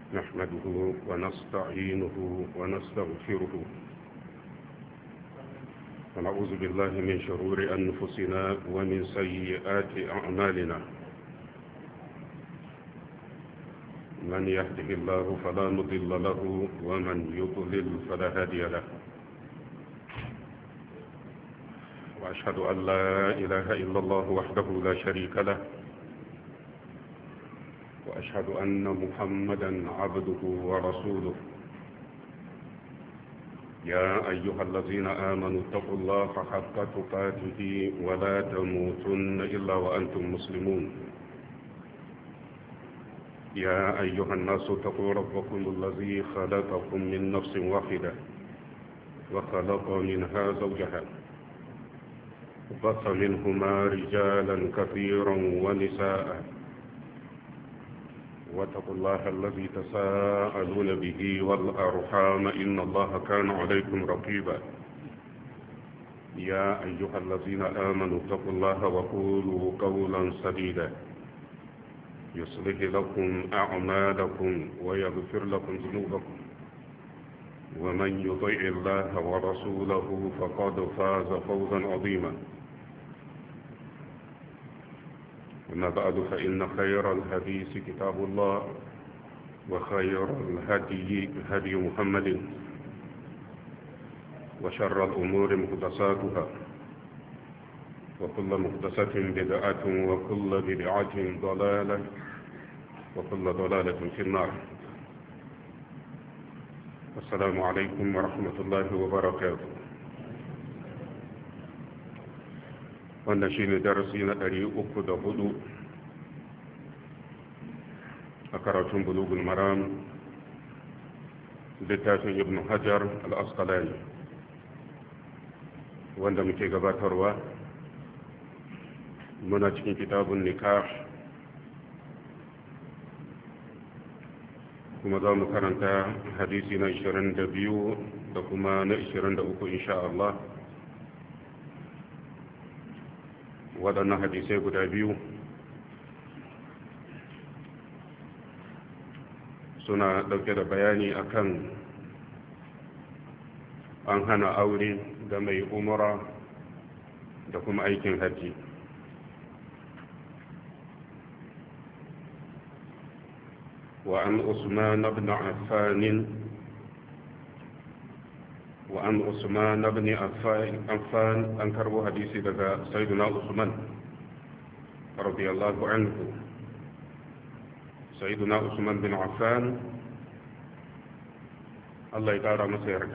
نحمده ونستعينه ونستغفره ونعوذ بالله من شرور أنفسنا ومن سيئات أعمالنا. من يهده الله فلا مضل له ومن يضلل فلا هادي له. وأشهد أن لا إله إلا الله وحده لا شريك له، وأشهد أن محمدا عبده ورسوله. يا أيها الذين آمنوا اتقوا الله حق تقاته ولا تموتن إلا وأنتم مسلمون. يا أيها الناس اتقوا ربكم الذي خلقكم من نفس واحدة وخلق منها زوجها وبث منهما رجالا كثيرا ونساء. واتقوا الله الذي تساءلون به والأرحام إن الله كان عليكم رقيبا. يا أيها الذين آمنوا اتقوا الله وقولوا قولا سديدا يصلح لكم أعمالكم ويغفر لكم ذنوبكم، ومن يطع الله ورسوله فقد فاز فوزا عظيما. أما بعد فإن خير الحديث كتاب الله، وخير الهدي هدي محمد، وشر الأمور محدثاتها، وكل محدثة بدعة وكل بدعة ضلالة وكل ضلالة في النار. السلام عليكم ورحمة الله وبركاته. wannan shi ne darasi na 304 a karatun bulugul maram littafin ibn hajar al-asqalani wanda muke gabatarwa. muna cikin kitabun nikah kuma za mu karanta hadisi na 22 da kuma na 23 insha Allah. waɗannan hadisai guda biyu suna ɗauke da bayani akan an hana aure da mai umara da kuma aikin hajji. وعن عثمان بن عفان وعن عثمان بن عفان أنكر حديثي لدى سيدنا عثمان رضي الله عنه. سيدنا عثمان بن عفان الله يقارى مسيرك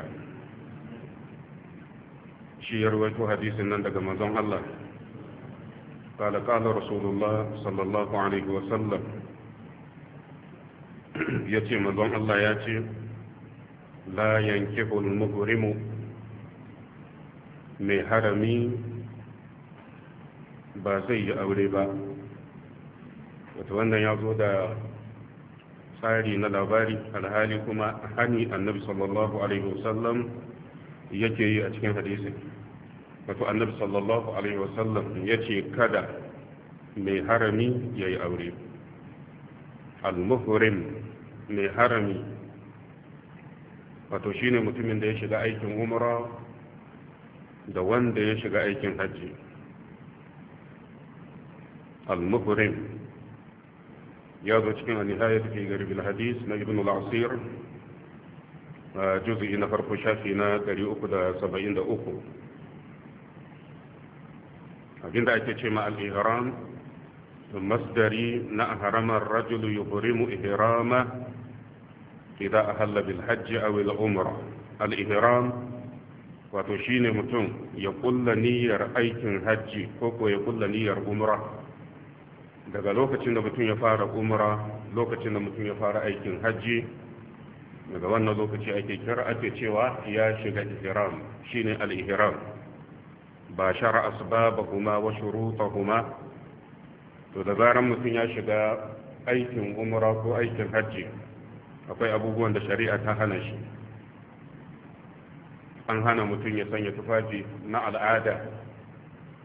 شي يروي حديث لدى منظم الله قال قال رسول الله صلى الله عليه وسلم يتي منظم الله ياتي لا ينكح المغرم mai harami ba zai yi aure ba. wata wannan ya zo da tsari na labari, alhali kuma hani annabi sallallahu alaihi wasallam yake yi a cikin hadisi. wato annabi sallallahu alaihi wasallam ya ce kada mai harami ya yi aure. al-muhrim mai harami wato shine mutumin da ya shiga aikin umra da wanda ya shiga aikin hajji. al-muhrim ya zo cikin an-nihayat fi gharib al-hadith na ibn al-asir juz'i na farko shafi na 373. abinda ake ce ma al-ihram masdari na harama ar-rajulu yuhrimu ihrama إذا أهل بالحج أو العمرة. الإهرام wato shine mutum ya kulla niyyar aikin hajji ko ya kulla niyyar umra. daga lokacin da mutum ya fara umra, lokacin da mutum ya fara aikin hajji, daga wannan lokaci ake cewa ya shiga ihram, shine al-ihram. ba shara asbabahuma wa shurutahuma. to da zaran mutum ya shiga aikin umra ko aikin hajji, akwai abubuwan da shari'a ta hana shi. an hana mutum ya sanya tufafi na al'ada,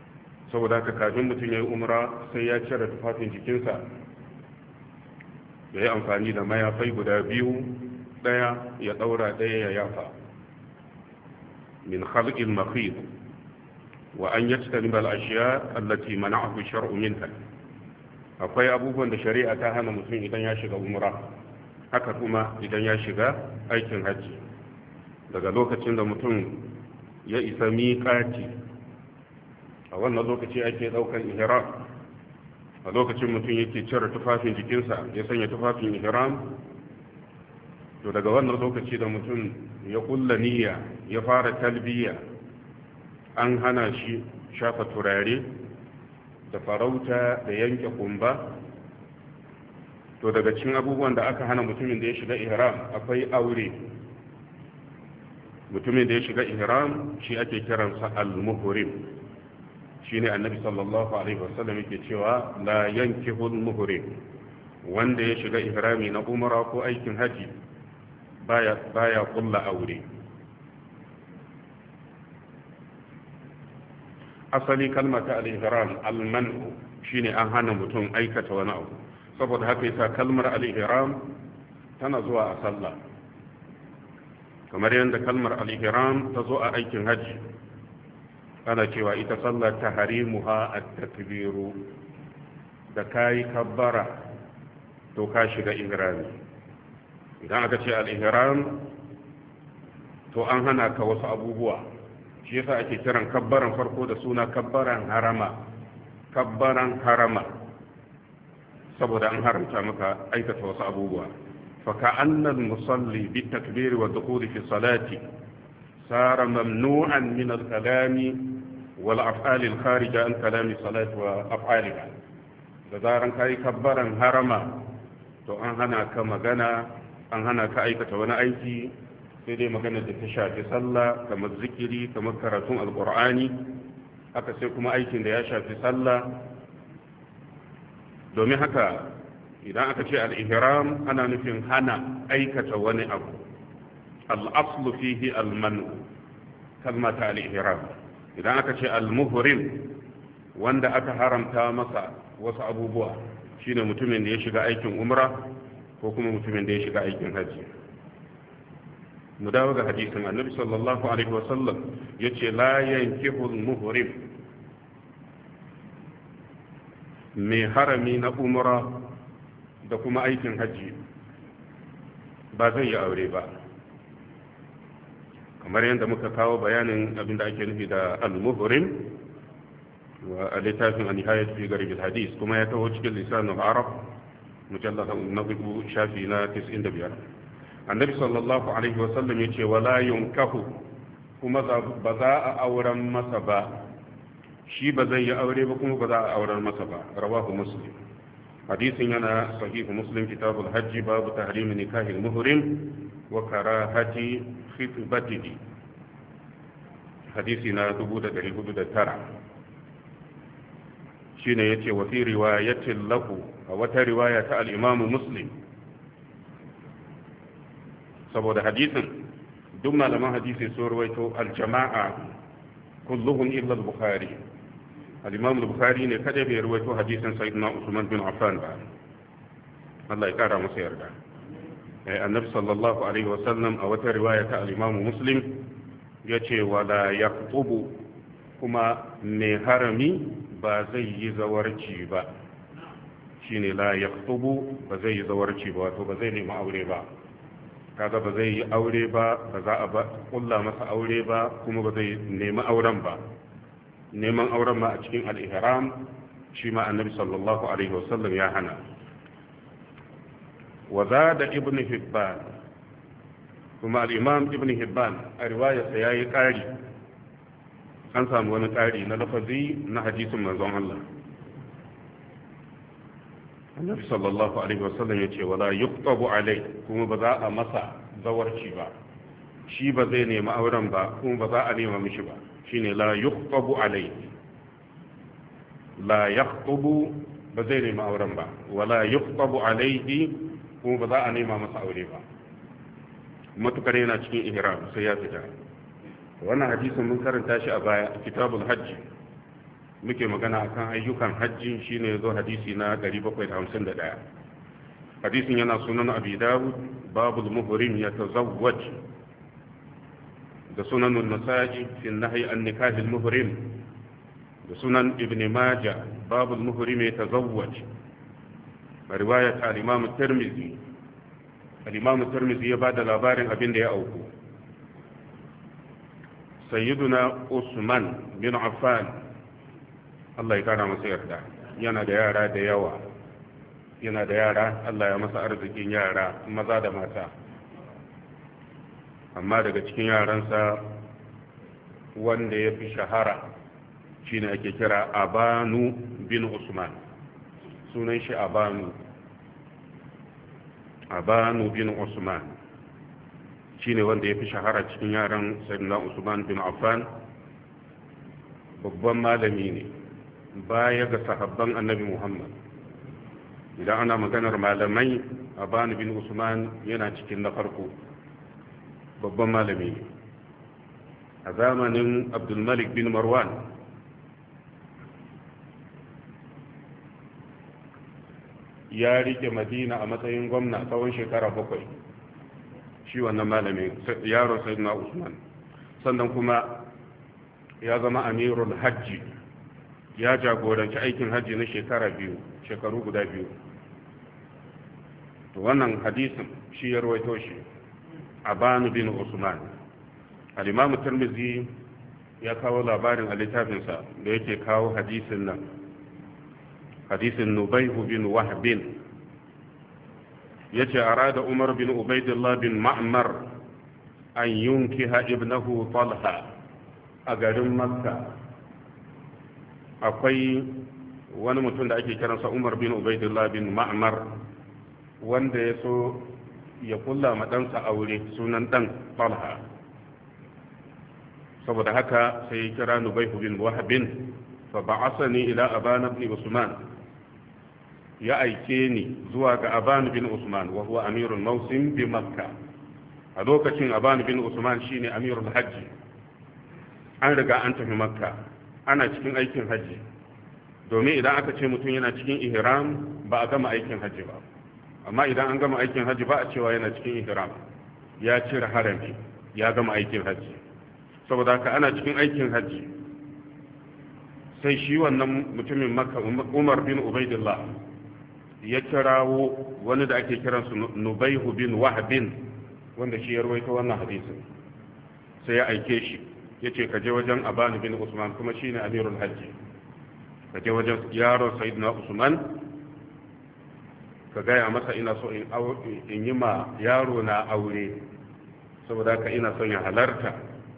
saboda haka kafin mutum ya yi umra sai ya cire tufafin jikinsa ya yi amfani da mayafai guda biyu, ɗaya ya ɗaura ɗaya ya yafa min khalqil makhid wa an yajtaniba al-ashya allati mana'ahu shar'u minha. akwai abubuwan da shari'a ta hana mutum idan ya shiga umra, haka kuma idan ya shiga aikin hajji. daga lokacin da mutum ya isa miƙati, a wannan lokaci ake ɗaukar ihram. a lokacin mutum yake cire tufafin jikinsa ya sanya tufafin ihram. to daga wannan lokaci da mutum ya kulla niyya ya fara talbiya, an hana shi shafa turare da farauta da yanke kumba. to daga cikin abubuwan da aka hana mutumin da ya shiga ihram akwai aure. mutumin da ya shiga ihram shi ake kiransa al-muhrim. shine annabi sallallahu alaihi wasallam yake cewa la yankihul muhrim, wanda ya shiga ihrami na umra ko aikin haji baya kulla aure. asali kalmata al-ihram al-man'u shine an hana mutum aikata wani abu. saboda haka yasa kalmar al-ihram tana zuwa a sallah, kamar yadda kalmar al-ihram ta zo a aikin haji. ana cewa ita sallah tahrimuha at-takbiru, da kai kabbara to ka shiga ihrami. idan aka ce al-ihram to an hana ka wasu abubuwa, shi yasa ake kiran kabbaran farko da suna kabbaran harama, saboda an haramta maka aikata wasu abubuwa. fa ka'anna al-musalli bi takbir wa dukhul fi salati sara mamnu'an min al-kalami wal af'al al-kharija an kalami salati wa af'aliha. da zaran kai kabbaran harama to an hana ka magana, an hana ka aikata wani aiki sai dai magana da ta shafi sallah, kamar zikiri, kamar karatun alkur'ani. haka sai kuma aikin da ya shafi sallah. domin haka idan aka ce al-ihram ana nufin hana aikata wani abu. al-aslu fihi al-man'u, kalmata al-ihram. idan aka ce al-muhrim, wanda aka haramta masa wasu abubuwa, shine mutumin da ya shiga aikin umra ko kuma mutumin da ya shiga aikin hajji. mu dawo ga hadisin annabi sallallahu alaihi wasallam yace la yankihul muhrim, mai harami na umra da kuma aikin hajji ba zai yi aure ba. kamar yadda muka kawo bayanin abinda ake nufi da al-muhrim wa a littafin an-nihayat fi gharib al-hadith, kuma ya taho cikin lisanul arab mujallad na 4 shafi na 95. annabi sallallahu alaihi wasallam ya ce wala yunkahu, kuma ba za a auren masa ba, shi ba zai yi aure ba kuma ba za a auren masa ba. rawahu muslim. hadisin yana sahihu muslim kitabul hajji babu tahrimi nikahil muhrim wa karahati khitbatihi, hadisi na 1409. shine yace wa fi riwayatin lahu, a wata riwaya ta al-imam muslim. saboda hadisin duk malaman hadisi sun rawaito al-jama'a kulluhum illa al-bukhari. al-imam al-bukhari ne kada bai rawaito hadisin sayyidina usman bin affan ba, Allah ya kara masa yarda. annabi sallallahu alaihi wasallam a wata riwaya ta al-imam muslim yace wala yaqtubu, kuma mai harami ba zai yi zawarci ba. shine la yaqtubu, ba zai yi zawarci ba, wato ba zai nemi aure ba. kaga ba zai yi aure ba, ba za a kulla masa aure ba, kuma ba zai nemi auren ba. neman auren ma a cikin al-ihram shi ma annabi sallallahu alaihi wasallam ya hana. wa zada ibn hibban, kuma al-imam ibn hibban a riwayarsa yayi ƙari. an samu wani ƙari na lafazi na hadisin manzon Allah. annabi sallallahu alaihi wasallam ya ce wala yuqtabu alai, kuma ba za a masa zawarci ba, shi ba zai nemi auren ba kuma ba za a nema mishi ba. shine la yuqtabu alai, la yaqtabu, ba zai nemi auren ba, wala yuqtabu alaihi, kuma ba za a nema masa aure ba matukar yana cikin ihram sai ya fita. wannan hadisin mun karanta shi a baya, kitabul hajji. muke magana akan ayyukan hajji, shine yazo hadisi na 751. hadisin yana sunan abi dawud babul muhrim yatazawwaj da sunan an-nasa'i fi an-nahy an nikah al-muhrim da sunan ibn majah babul muhrim yatazawwaj riwayat al-imam at-tirmidhi al-imam at-tirmidhi ya bada labarin abin da ya auku sayyiduna usman bin affan Allah ya kara masa yarda yana da yara da yawa yana da yara Allah ya masa arzikin yara maza da mata amma daga cikin yaransa wanda ya fi shahara shine ake kira abanu bin usman sunan shi abanu bin usman shine wanda ya fi shahara cikin yaran sayyidina usman bin affan babban malami ne baya ga sahabban annabi muhammad idan ana maganar malamai abanu bin usman yana cikin na farko babban malami ne a zamanin abdulmalik bin marwan ya rike madina a matsayin gwamna tsawon shekara 7 shi wannan malamin yaron sayyidina usman sannan kuma ya zama amirul hajji ya jagoranci aikin hajji na shekaru guda biyu to wannan hadisin shi ya rawaito shi abanu bin usman al-imam tirmidhi ya kawo labarin a littafinsa da yake kawo hadisin nan hadisin nubayhu bin wahbin yace arada umar bin ubaidillah bin ma'mar an yunkiha ibnahu talha a garin makka akwai wani mutum da ake kiransa umar bin ubaidillah bin ma'mar wanda ya so ya kulla ma ɗansa aure sunan ɗan talha saboda haka sai ya kira nubayhu bin wahabin fa ba'asani ila abana bin usman ya aike ni zuwa ga abana bin usman wa huwa amirul mawsim bi makka a lokacin abana bin usman shine amirul hajji an riga an tafi makka ana cikin aikin hajji domin idan aka ce mutum yana cikin ihram ba a gama aikin hajji ba amma idan an gama aikin hajji ba a cewa yana cikin ihram ya cire harami ya gama aikin hajji saboda haka ana cikin aikin hajji sai shi wannan mutumin makka umar bin ubaidillah ya kirawo wani da ake kiransu nubaihu bin wahabin wanda shi ya rawaito wannan hadisin sai ya aike shi ya ce ka je wajen abanu bin usman kuma shi ne amirul hajji ka je wajen yaron sayyidina usman ka gaya masa ina so in yi ma yaro na aure saboda ka ina son ya halarta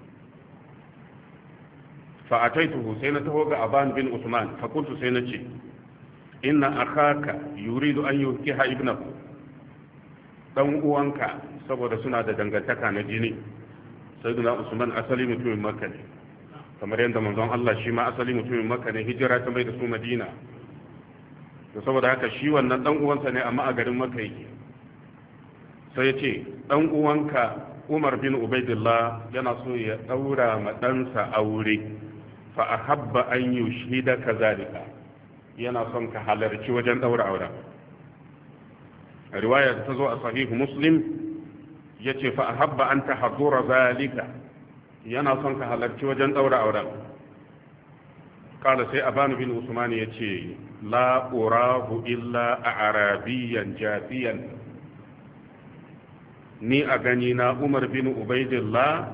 fa'ataituhu sai na taho ga aban bin usman fakultu sai na ce inna akhaka yuridu an yukiha ibnahu dan uwanka saboda suna da dangantaka na jini sayyidina usman asali mutumin makka ne kamar yadda manzon Allah shi ma asali mutumin makka ne hijira ta mai da su madina to saboda haka shi wannan dan uwansa ne amma a garin makka yake sai ya ce dan uwanka umar bin ubaidillah yana so ya daura ma ɗansa aure fa ahabba an yushhida kazalika yana son ka halarci wajen daura auren riwaya ta zo a sahihu muslim yace fa ahabba an tahdura zalika yana son ka halarci wajen daura auren kala sai abanu bin usman yace la urahu illa arabiyan jafiyan ni a gani na umar bin ubaidillah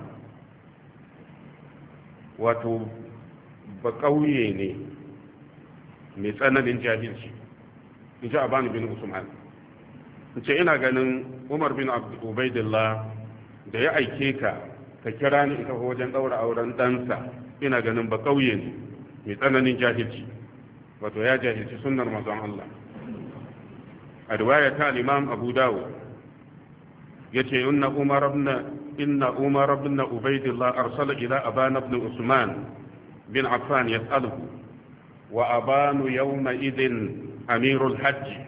wato ba kauye ne mai tsananin jahilci in ji abanu bin usman ce ina ganin umar bin ubaidillah da ya aike ka ka kira ni ita wajen daura auren ɗansa ina ganin ba kauye ne mai tsananin jahilci wato ya jahilci sunnar manzon Allah a riwaya ta al-imam abu dawud yace inna umar ibn ubaidillah arsala ila aban ibn usman bin affan yas'aluhu wa abanu yawma idin amirul hajj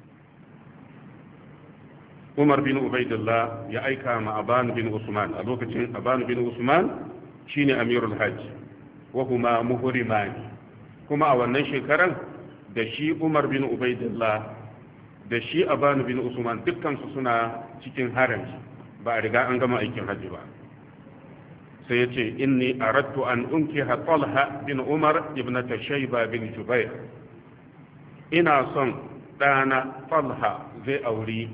umar bin ubaidillah ya aika ma aban bin usman a lokacin aban bin usman shine amirul hajj wa huma muhrimani kuma a wannan shekaran da shi umar bin ubaidillah da shi Aban bin Usman dukkan su suna cikin harami ba a riga an gama aikin hajji ba sai ya ce inni aradtu an unkiha Talha bin Umar ibnata Shayba bin Jubair ina son ɗana Talha zai auri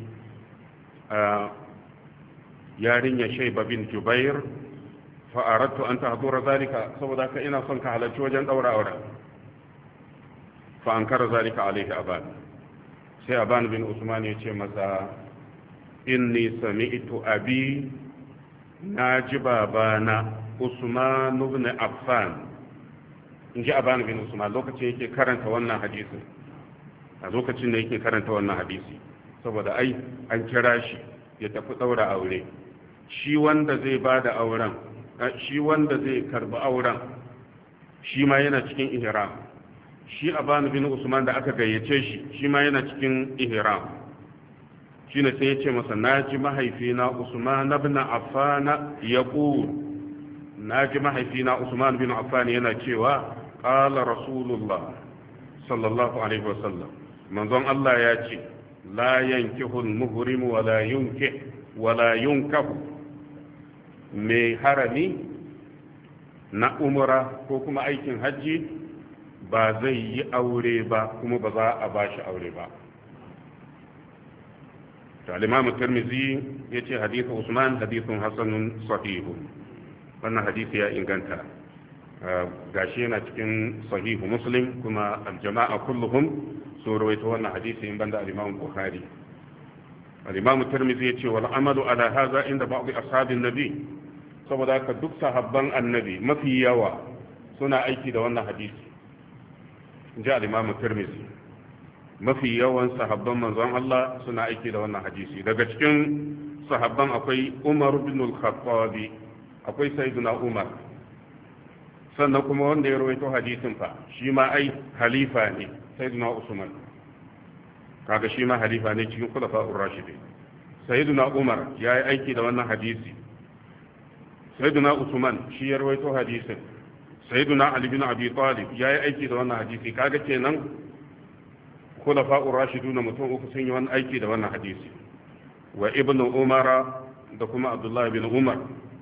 yarinya Shayba bin Jubair fa aradtu an tahdura zalika saboda ka ina son ka halarci wajen daura aure fa ankara zalika alaihi Aban sai Aban bin Usman ya ce masa inni sami'tu abi naji babana Usman ibn Affan inji Aban bin Usman lokacin yake karanta wannan hadisi a lokacin da yake karanta wannan hadisi saboda ai an kira shi ya tafi daura aure shi wanda zai bada auren shi wanda zai karbi auren shi ma yana cikin ihram shi Aban bin Usman da aka gayyace shi ma yana cikin ihram shine sai ya ce masa naji mahaifina Usman ibn Affan yaqul naji mahaifina Usman bin Affan yana cewa qala rasulullah sallallahu alaihi wasallam manzon Allah ya ce la yankihu al-muhrim wa la yunkih wa la yunkahu mai harami na umra ko kuma aikin hajji ba zai yi aure ba kuma ba za a bashi aure ba al-imam at-Tirmidhi yace hadithu Usman hadithun hasanun sahihun wannan hadisi ya inganta gashi yana cikin sahihu Muslim kuma al-jama'a kulluhum sun rawaito wannan hadisi in banda al-imam Bukhari al-imam at-Tirmidhi yace wal amalu ala hadha inda ba'd ashabin nabi saboda ka duk sahabban annabi mafi yawa suna aiki da wannan hadisi inji al-imam at-Tirmidhi mafi yawan sahabban manzon Allah suna aiki da wannan hadisi daga cikin sahabban akwai Umar bin al-Khattab akwai Sayyidina Umar sannan kuma wanda ya rawaito hadisin fa shi ma ai khalifa ne Sayyidina Usman kaga shi ma khalifa ne cikin khulafa'ur rashidin Sayyidina Umar ya yi aiki da wannan hadisi Sayyidina Usman shi ya rawaito hadisin Sayyidina Ali bin Abi Talib ya yi aiki da wannan hadisi kaga kenan khulafa'ur rashidun mutum uku sun yi wani aiki da wannan hadisi wa ibnu umar da kuma abdullah ibn umar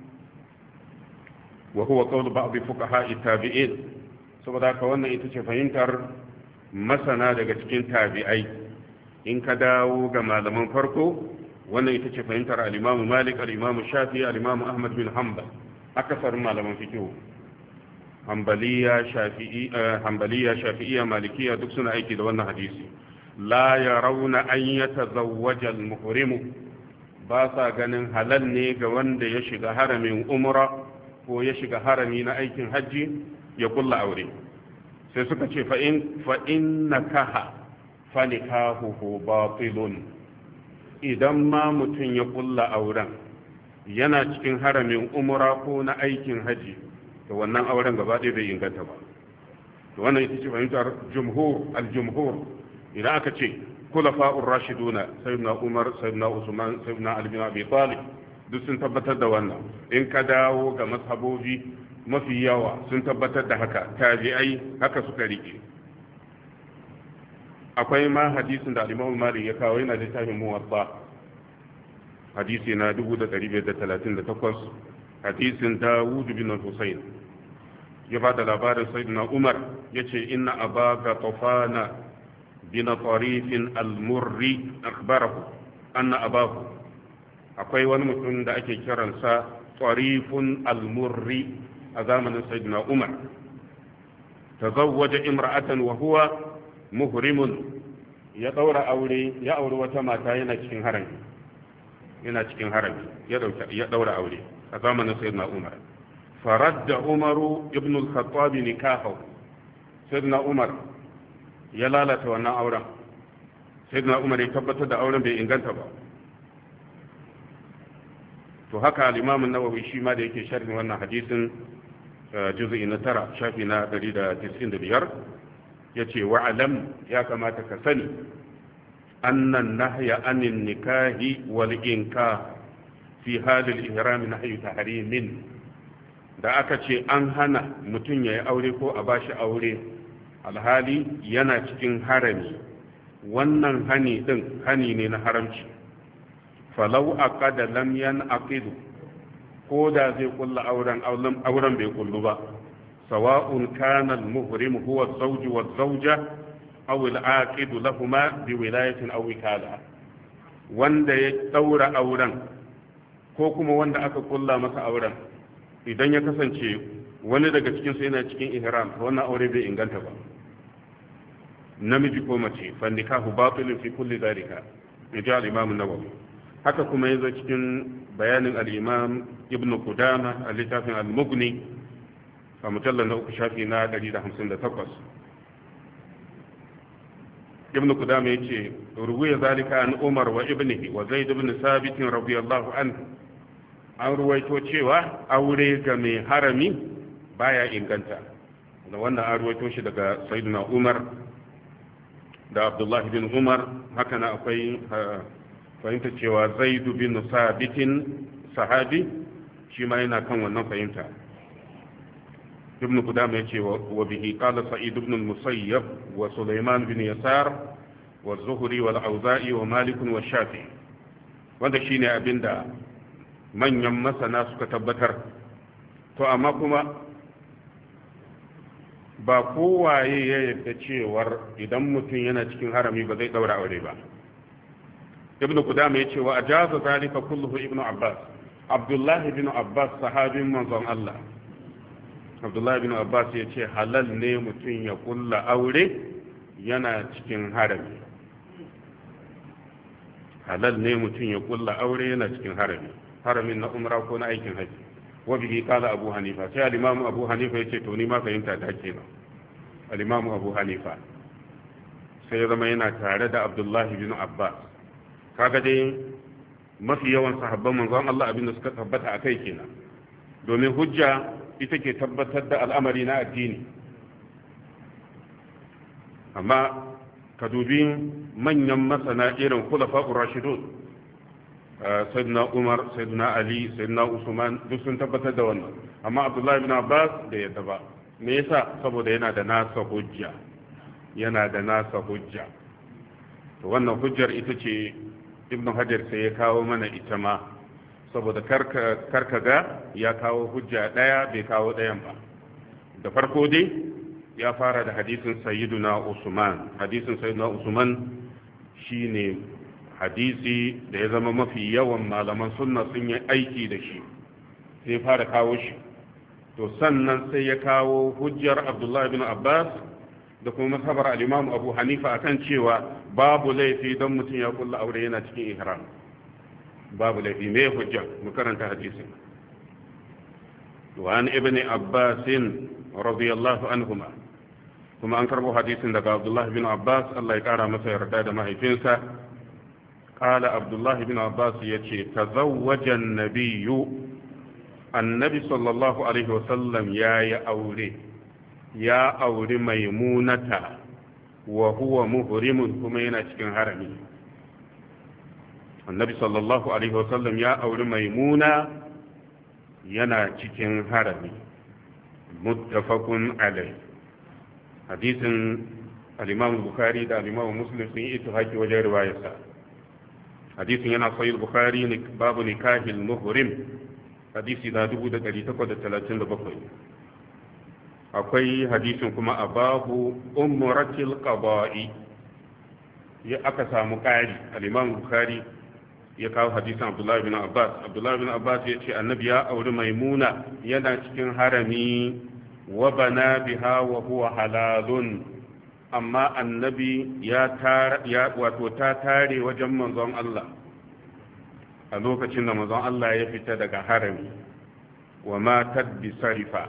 wa huwa qawl ba'd fuqaha at-tabi'in saboda ka wannan ita ce fahimtar masana daga cikin tabi'ai in ka dawo ga malaman farko wannan ita ce fahimtar al-imam malik al-imam shafi'i al-imam ahmad bin hanbal akasarin malaman fiqh hanbaliya shafi'iyya malikiya duk suna aiki da wannan hadisi la yarawna an yatazawwaja al-muhrimu ba sa ganin halal ne ga wanda ya shiga haramin umra ko ya shiga harami na aikin hajji ya kulla aure sai suka ce fa in nakaha fa nikahuhu batilun idan ma mutum ya kulla auren yana cikin haramin umra ko na aikin hajji to wannan auren gaba ɗaya bai inganta ba to wannan ita ce fahimtar al-jumhur idan aka ce khulafa'ur rashiduna sayyidina Umar sayyidina Usman sayyidina Ali bin Abi Talib duk sun tabbatar da wannan in ka dawo ga mazhabobi mafi yawa sun tabbatar da haka tabi'ai haka suka rike akwai ma hadisin da Imam Malik ya kawo yana littafin Muwatta hadisi na 1538 hadisin Dawud bin Husayn ya ba da labarin sayyidina Umar yace inna abaka tafana bin tarifin al-murri akhbarahu anna abahu akwai wani mutum da ake kiransa tarifun al-murri a zamanin sayyidina Umar tazawwaja imra'atan wa huwa muhrimun ya daura aure ya auri wata mata yana cikin harami ya daura aure a zamanin sayyidina Umar faradda Umaru ibn al-Khattab nikahu sayyidina Umar ya lalata wannan auren sayyidina Umar ya tabbatar da auren bai inganta ba to haka al-Imam an-Nawawi shi ma da yake sharhin wannan hadisin juz'i na 9 shafi na 195 yace wa alam ya kamata ka sani annan nahya anin nikahi wal inkah fi halil ihram nahyu tahrimin da aka ce an hana mutum ya yi aure ko a bashi aure alhali yana cikin harami wannan hani din hani ne na haramci. falau aqada lam yanaqidu, ko da zai kulla auren bai kullu ba, sawa'un kana al-muhrim huwa az-zawj wa az-zawja aw al-aqidu lahumā bi wilayatin aw wikala, wanda ya daura auren ko kuma wanda aka kulla masa auren, idan ya kasance wani daga cikin su yana cikin ihram, wannan aure bai inganta ba, namiji ko mace, fa nikahu batilun fi kulli dhalika, ya al-imam an-nawawi. haka kuma yanzu cikin bayanin al-imam ibn qudama a littafin al-mughni a mujallal na 3 shafi na 158. ibn qudama yace ruwaya zalika an umar wa ibnihi wa zaid ibn sabit radiyallahu anhu, an ruwaito cewa aure ga mai harami baya inganta. da wannan an ruwaito shi daga sayyidina umar da abdullahi bin umar. haka na akwai fahimta cewa zaidu bin sabitin sahabi shi ma yana kan wannan fahimta. ibn qudama yace wa bihi qala sa'id ibn al-musayyab wa sulaiman bin yasar wa zuhri wal auza'i wa malik wa shafi, wanda shine abinda manyan masana suka tabbatar. to amma kuma ba kowaye ya yarda cewar idan mutum yana cikin harami ba zai daura aure ba. ibn qudama yace wa ajaza zalika kulluhu ibn abbas, abdullahi ibn abbas sahabin manzon Allah, abdullahi ibn abbas yace halal ne mutum ya kulla aure yana cikin harami, halal ne mutum ya kulla aure yana cikin harami, haramin na umra ko na aikin haji. wa bihi qala abu hanifa, sai al-imam abu hanifa yace to ni ma fahimta ta kenan. al-imam abu hanifa sai ya zama yana tare da abdullahi ibn abbas. kaga dai mafi yawan sahabban manzon Allah abin da suka tabbata akai kenan, domin hujja ita ke tabbatar da al'amari na addini. amma ka dubi manyan masana irin khulafa'ur rashidun, sayyidina umar, sayyidina ali, sayyidina usman, duk sun tabbatar da wannan. amma abdullahi ibn abbas da yadda ba. me yasa? saboda yana da nasa hujja, yana da nasa hujja. to wannan hujjar ita ce ibn hajar sai ya kawo mana ita ma, saboda karka ga ya kawo hujja daya bai kawo dayan ba. da farko dai ya fara da hadisin sayyiduna usman. hadisin sayyiduna usman shine hadisi da ya zama mafi yawan malaman sunna sun yi aiki da shi, sai fara kawo shi. to sannan sai ya kawo hujjar abdullahi bin abbas da kuma masabar al-imam abu hanifa akan cewa babu laifi don mutum ya kulla aure yana cikin ihram, babu laifi. me hujja? mu karanta hadisin. wa an ibn abbas radiyallahu anhuma, kuma an karbo hadisin daga abdullah bin abbas, Allah ya kara masa yarda da mahaifinsa. qala abdullah bin abbas yace tazawwaja an-nabiyyu, annabi sallallahu alaihi wasallam yayi aure, ya auri maimunata wa huwa muhrimun, kuma yana cikin harami. annabi sallallahu alaihi wasallam ya auri maimuna yana cikin harami. muttafaqun alai. hadisin al-imam bukhari da al-imam muslim sun yi ittifaqi wajen riwayarsa. hadisin yana sahih bukhari ne babu nikahil muhrim, hadisi da 1837. akwai hadisin kuma a babu umratil qada'i, ya aka samu ƙari. al-imam bukhari ya kawo hadisin abdullahi bin abbas. abdullahi bin abbas ya ce annabi ya auri maimuna yana cikin harami, wa bana biha wa huwa halalun, amma annabi wato ta tare wajen manzon Allah a lokacin da manzon Allah ya fita daga harami. wa matat bi sarifa,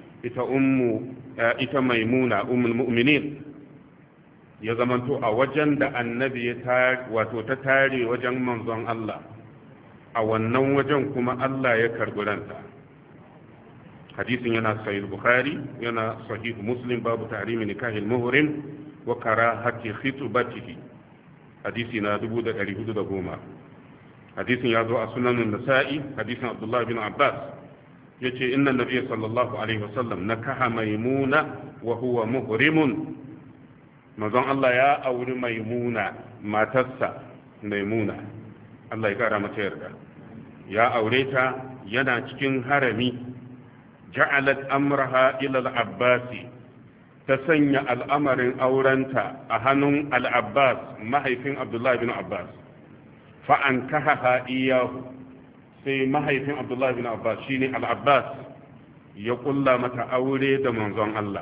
ita maimuna ummul mu'minin ya zamanto a wajen da annabi wato ta tare wajen manzon Allah, a wannan wajen kuma Allah ya karbi ranta. hadisin yana sahih bukhari, yana sahih muslim, babu tahrimi nikahil muhrim wa karahati khitbatihi, hadisi na 1410. hadisin ya zo a sunanin nasa'i, hadisin abdullah bin abbas yace inna nabiyya sallallahu alaihi wasallam nakaha maimuna wa huwa muhrimun, manzon Allah ya auri maimuna matarsa maimuna Allah ya kara mata yarda ya aure ta yana cikin harami ja'alat amraha ila al-abbasi ta sanya al'amarin aurenta a hannun al-abbas mahaifin abdullahi bin abbas fa ankahaha iyahu sai mahaifin abdullahi bin abbas shine al-abbas ya kulla mata aure da manzon Allah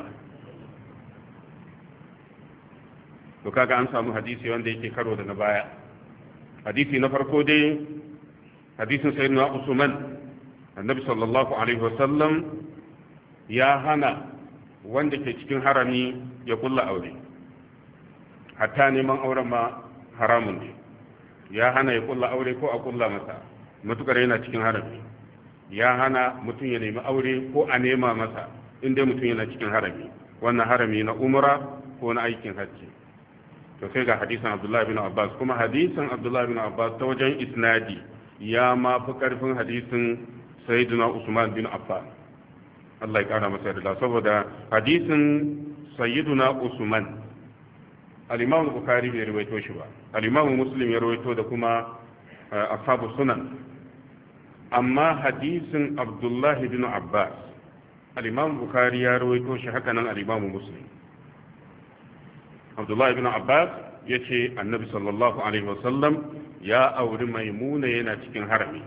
to kaga an samu hadisi wanda yake karo da na baya hadisi na farko dai hadisin sayyidina usman annabi sallallahu alaihi wasallam ya hana wanda ke cikin harami ya kulla aure hatta neman auren ma haramun ne ya hana ya kulla aure ko a kulla masa matukar yana cikin harami ya hana mutum ya nemi aure ko a nema masa inda mutum yana cikin harami wannan harami na umra ko na aikin hajji to sai ga hadisin abdullahi bin abbas kuma hadisin abdullahi bin abbas ta wajen isnadi ya ma fi karfin hadisin sayyidina usman bin affan Allah ya kara masa yarda saboda hadisin sayyidina usman al-imam bukhari bai rawaito shi ba al-imam muslim ya rawaito da kuma ashabu sunan amma hadisin abdullahi bin abbas al-imam bukhari ya rawaito shi haka nan al-imam muslim abdullahi bin abbas ya ce annabi sallallahu alaihi wasallam ya auri maimuna yana cikin harami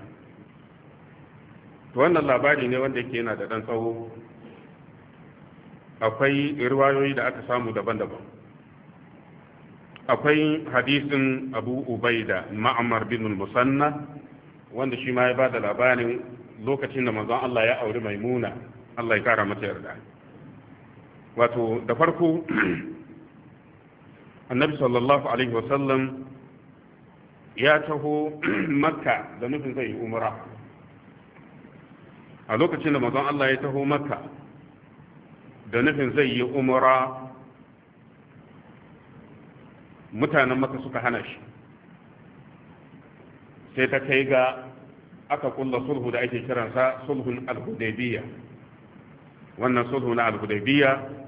to wannan labari ne wanda yake yana da ɗan tsawo akwai riwayoyi da aka samu daban-daban akwai hadisin abu ubaida ma'amar bin musanna wanda shi ma ya ba da labarin lokacin da manzon Allah ya auri maimuna Allah ya kara mata yarda wato da farko annabi sallallahu alaihi wasallam ya taho makka da nufin zai yi umra a lokacin da manzon Allah ya taho makka da nufin zai yi umra mutanen makka suka hana shi sai ta kai ga aka kulla sulhu da ake kiransa sulhun al-hudaybiyya wannan sulhu na al-hudaybiyya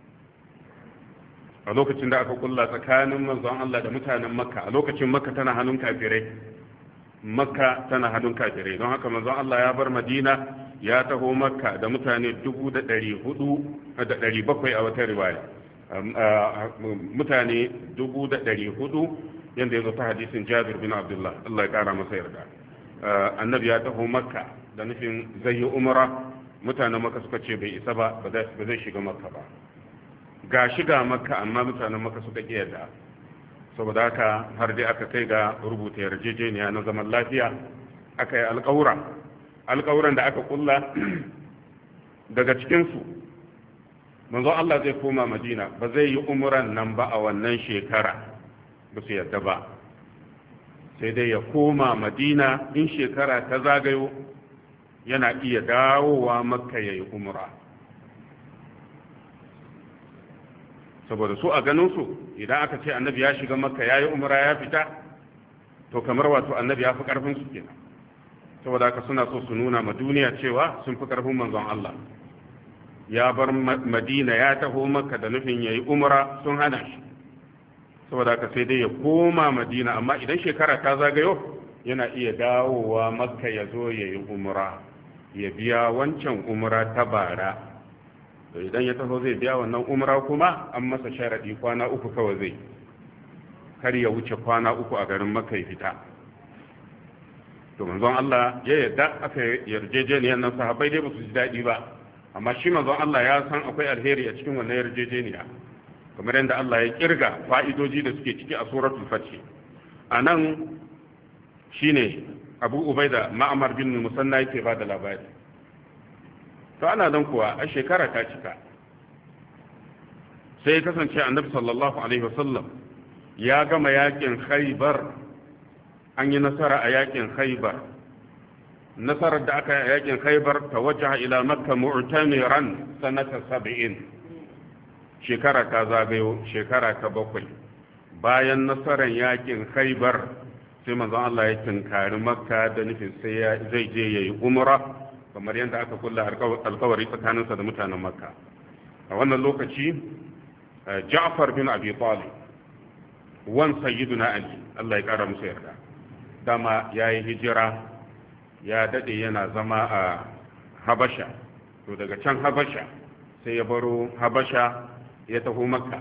a lokacin da aka kulla tsakanin manzon Allah da mutanen makka a lokacin makka tana hannun kafirai makka tana hannun kafirai don haka manzon Allah ya bar madina ya taho makka da mutane 400 da 700 a wata riwaya mutane 400 yanda ya zo ta hadisin Jabir bin Abdullah Allah ya kara masa yarda annabi ya taho makka da nufin zai yi umra mutanen makka suka ce bai isa ba ba zai shiga makka ba ga shiga makka amma mutanen makka suka ƙi yarda saboda haka har dai aka kai ga rubuta yarjejeniya na zaman lafiya aka yi alƙawuran da aka kulla daga cikinsu manzo Allah zai koma madina ba zai yi umuran nan ba a wannan shekara ba su yarda ba sai dai ya koma madina in shekara ta zagayo yana iya dawowa makka ya yi umra saboda su a ganinsu idan aka ce annabi ya shiga makka ya yi umra ya fita to kamar wato annabi ya fi karfin su kenan saboda haka suna so su nuna ma duniya cewa sun fi karfin manzon Allah ya bar madina ya taho makka da nufin ya yi umra sun hana shi saboda haka sai dai ya koma madina amma idan shekara ta zagayo yana iya dawowa makka ya zo ya yi umra ya biya wancan umra ta bara to idan ya taho zai biya wannan umra kuma an masa sharadi kwana uku kawai zai kar ya wuce kwana uku a garin makka ya fita to manzon Allah ya yarda aka yarjejeniyar nan sahabbai dai ba su ji daɗi ba amma shi manzon Allah ya san akwai alheri a cikin wannan yarjejeniya kamar yadda Allah ya kirga fa'idoji da suke ciki a suratul fath anan shine Abu Ubaida Ma'mar bin Musanna yake ba da labari to ana nan kuwa a shekara ta cika sai kasance annabi sallallahu alaihi wasallam ya gama yakin Khaybar an yi nasara a yakin Khaybar nasarar da aka yakin Khaybar tawajjaha ila Makka mu'tamiran sanata 70 shekara ta zagayo shekara ta 7 bayan nasarar yakin Khaybar sai manzon Allah ya tinkari Makka da nufin sai zai je yayi umra kamar yadda aka kulla alkawari tsakaninsa da mutanen Makka a wannan lokaci Ja'far bin Abi Talib wan sayyiduna Ali Allah ya kara musu yarda dama yayi hijira ya dade yana zama a Habasha to daga can Habasha sai ya baro Habasha ya taho Makka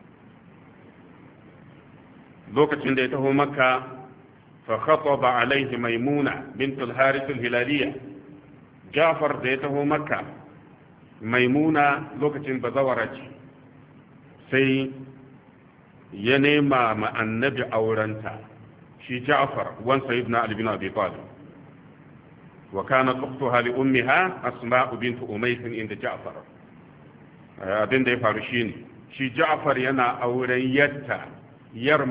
lokacin da ya taho Makka fa khataba alaihi Maimuna bint al-Harith al-Hilaliyya Ja'far da ya taho Makka Maimuna lokacin bazawara ce sai ya nema ma annabi aurenta shi Ja'far wan sayyidina Ali bin Abi Talib wa kanat ukhtuha li ummiha Asma bint Umays inda Ja'far abin da ya faru shine shi Ja'far yana auren yar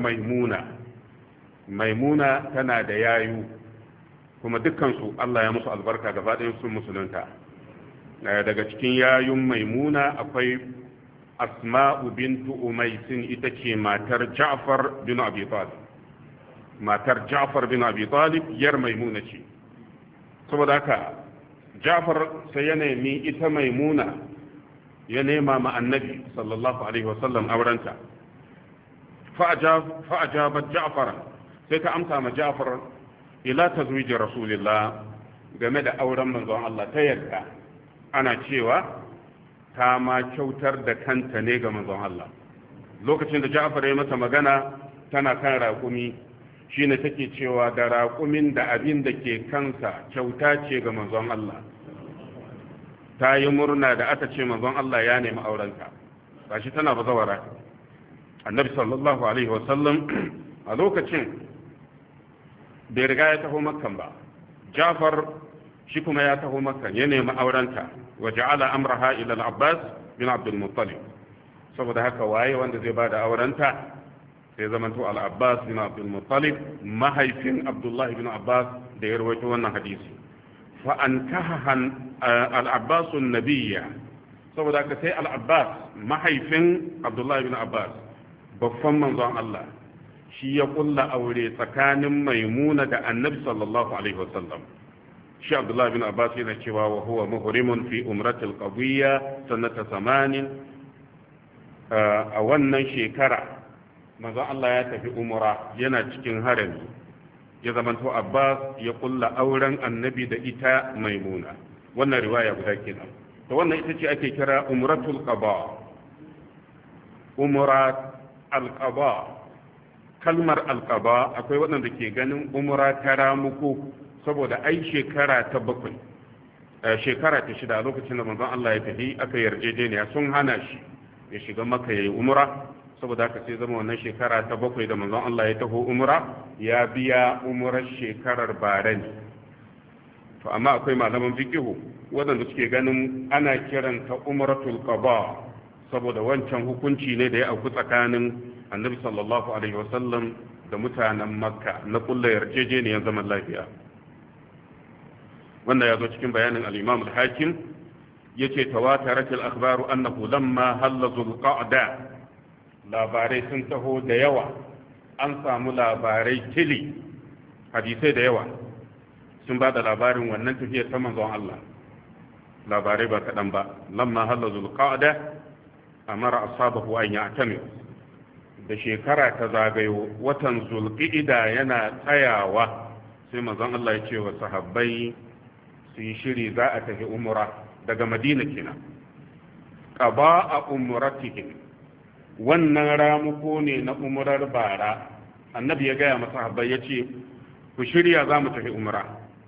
Maimuna tana da yayu kuma dukkan su Allah ya musu albarka gaba ɗayan sun musulunta daga cikin yayun Maimuna akwai Asma'u bintu Umaysin ita ce matar Ja'far bin Abi Talib matar Ja'far bin Abi Talib yar Maimuna ce saboda haka Ja'far sai ya nemi ita Maimuna ya nema ma annabi sallallahu alaihi wasallam aurenta fa'ajabat Ja'far sai ta amsa ma Ja'far ila tazwiji rasulillah game da auren manzon Allah ta yarda ana cewa ta ma kyautar da kanta ne ga manzon Allah lokacin da Ja'far ya mata magana tana kan raƙumi shine take cewa da raƙumin da abin da ke kansa kyauta ce ga manzon Allah ta yi murna da aka ce manzon Allah ya nemi aurenta gashi tana bazawara annabi sallallahu alaihi wasallam a lokacin bai riga ya taho makkan ba Ja'far shi kuma ya taho makkan ya nemi aurenta وجعل أمرها إلى العباس بن عبد المطلب saboda haka waye wanda zai bada aurenta sai zamanto al-Abbas bin Abdul Muttalib mahaifin Abdullah bin Abbas da ya rawaito wannan hadisi fa ankaha al-Abbas an-nabiyya saboda haka sai al-Abbas mahaifin Abdullah bin Abbas babban manzon Allah shi ya kulla aure tsakanin Maimuna da Annabi sallallahu alaihi wasallam shi Abdullah bin Abbas yana cewa wa huwa muhrimun fi umratil qadiyya sanata 80 a wannan shekara manzon Allah ya tafi umra yana cikin harami ya zamanto Abbas ya kulla auren annabi da ita Maimuna wannan riwaya guda kenan to wannan ita ce ake kira umratul qada umrat al-qada kalmar al-qada akwai waɗanda ke ganin umra ta ramuko saboda ai shekara ta bakwai shekara ta shida lokacin da manzon Allah ya tafi aka yarjejeniya sun hana shi ya shiga maka yayi umra saboda haka sai zama wannan shekara ta bakwai da manzon Allah ya taho umra ya biya umrar shekarar bara ne to amma akwai malaman fiqhu wadanda suke ganin ana kiranta umratul qada saboda wancan hukunci ne da ya auku tsakanin annabi sallallahu alaihi wasallam da mutanen makka na kullu yarjejeniyar zaman lafiya wannan ya zo cikin bayanin al-Imam al-Hakim yace tawatarat al-akhbaru annahu lamma halla zulqa'da labarai sun taho da yawa an samu labarai tili hadisai da yawa sun ba da labarin wannan tafiyar ta manzon Allah labarai ba kaɗan ba lamma halla zulqa'da amara ashabahu an ya'tamir da shekara ta zagayo watan zulqa'da yana tsayawa sai manzon Allah ya ce wa sahabbai su yi shiri za a tafi umra daga madina kenan qaba a umratihim wannan ramuko ne na umrar bara annabi ya gaya masa sahabbai ya ce ku shirya za mu tafi umra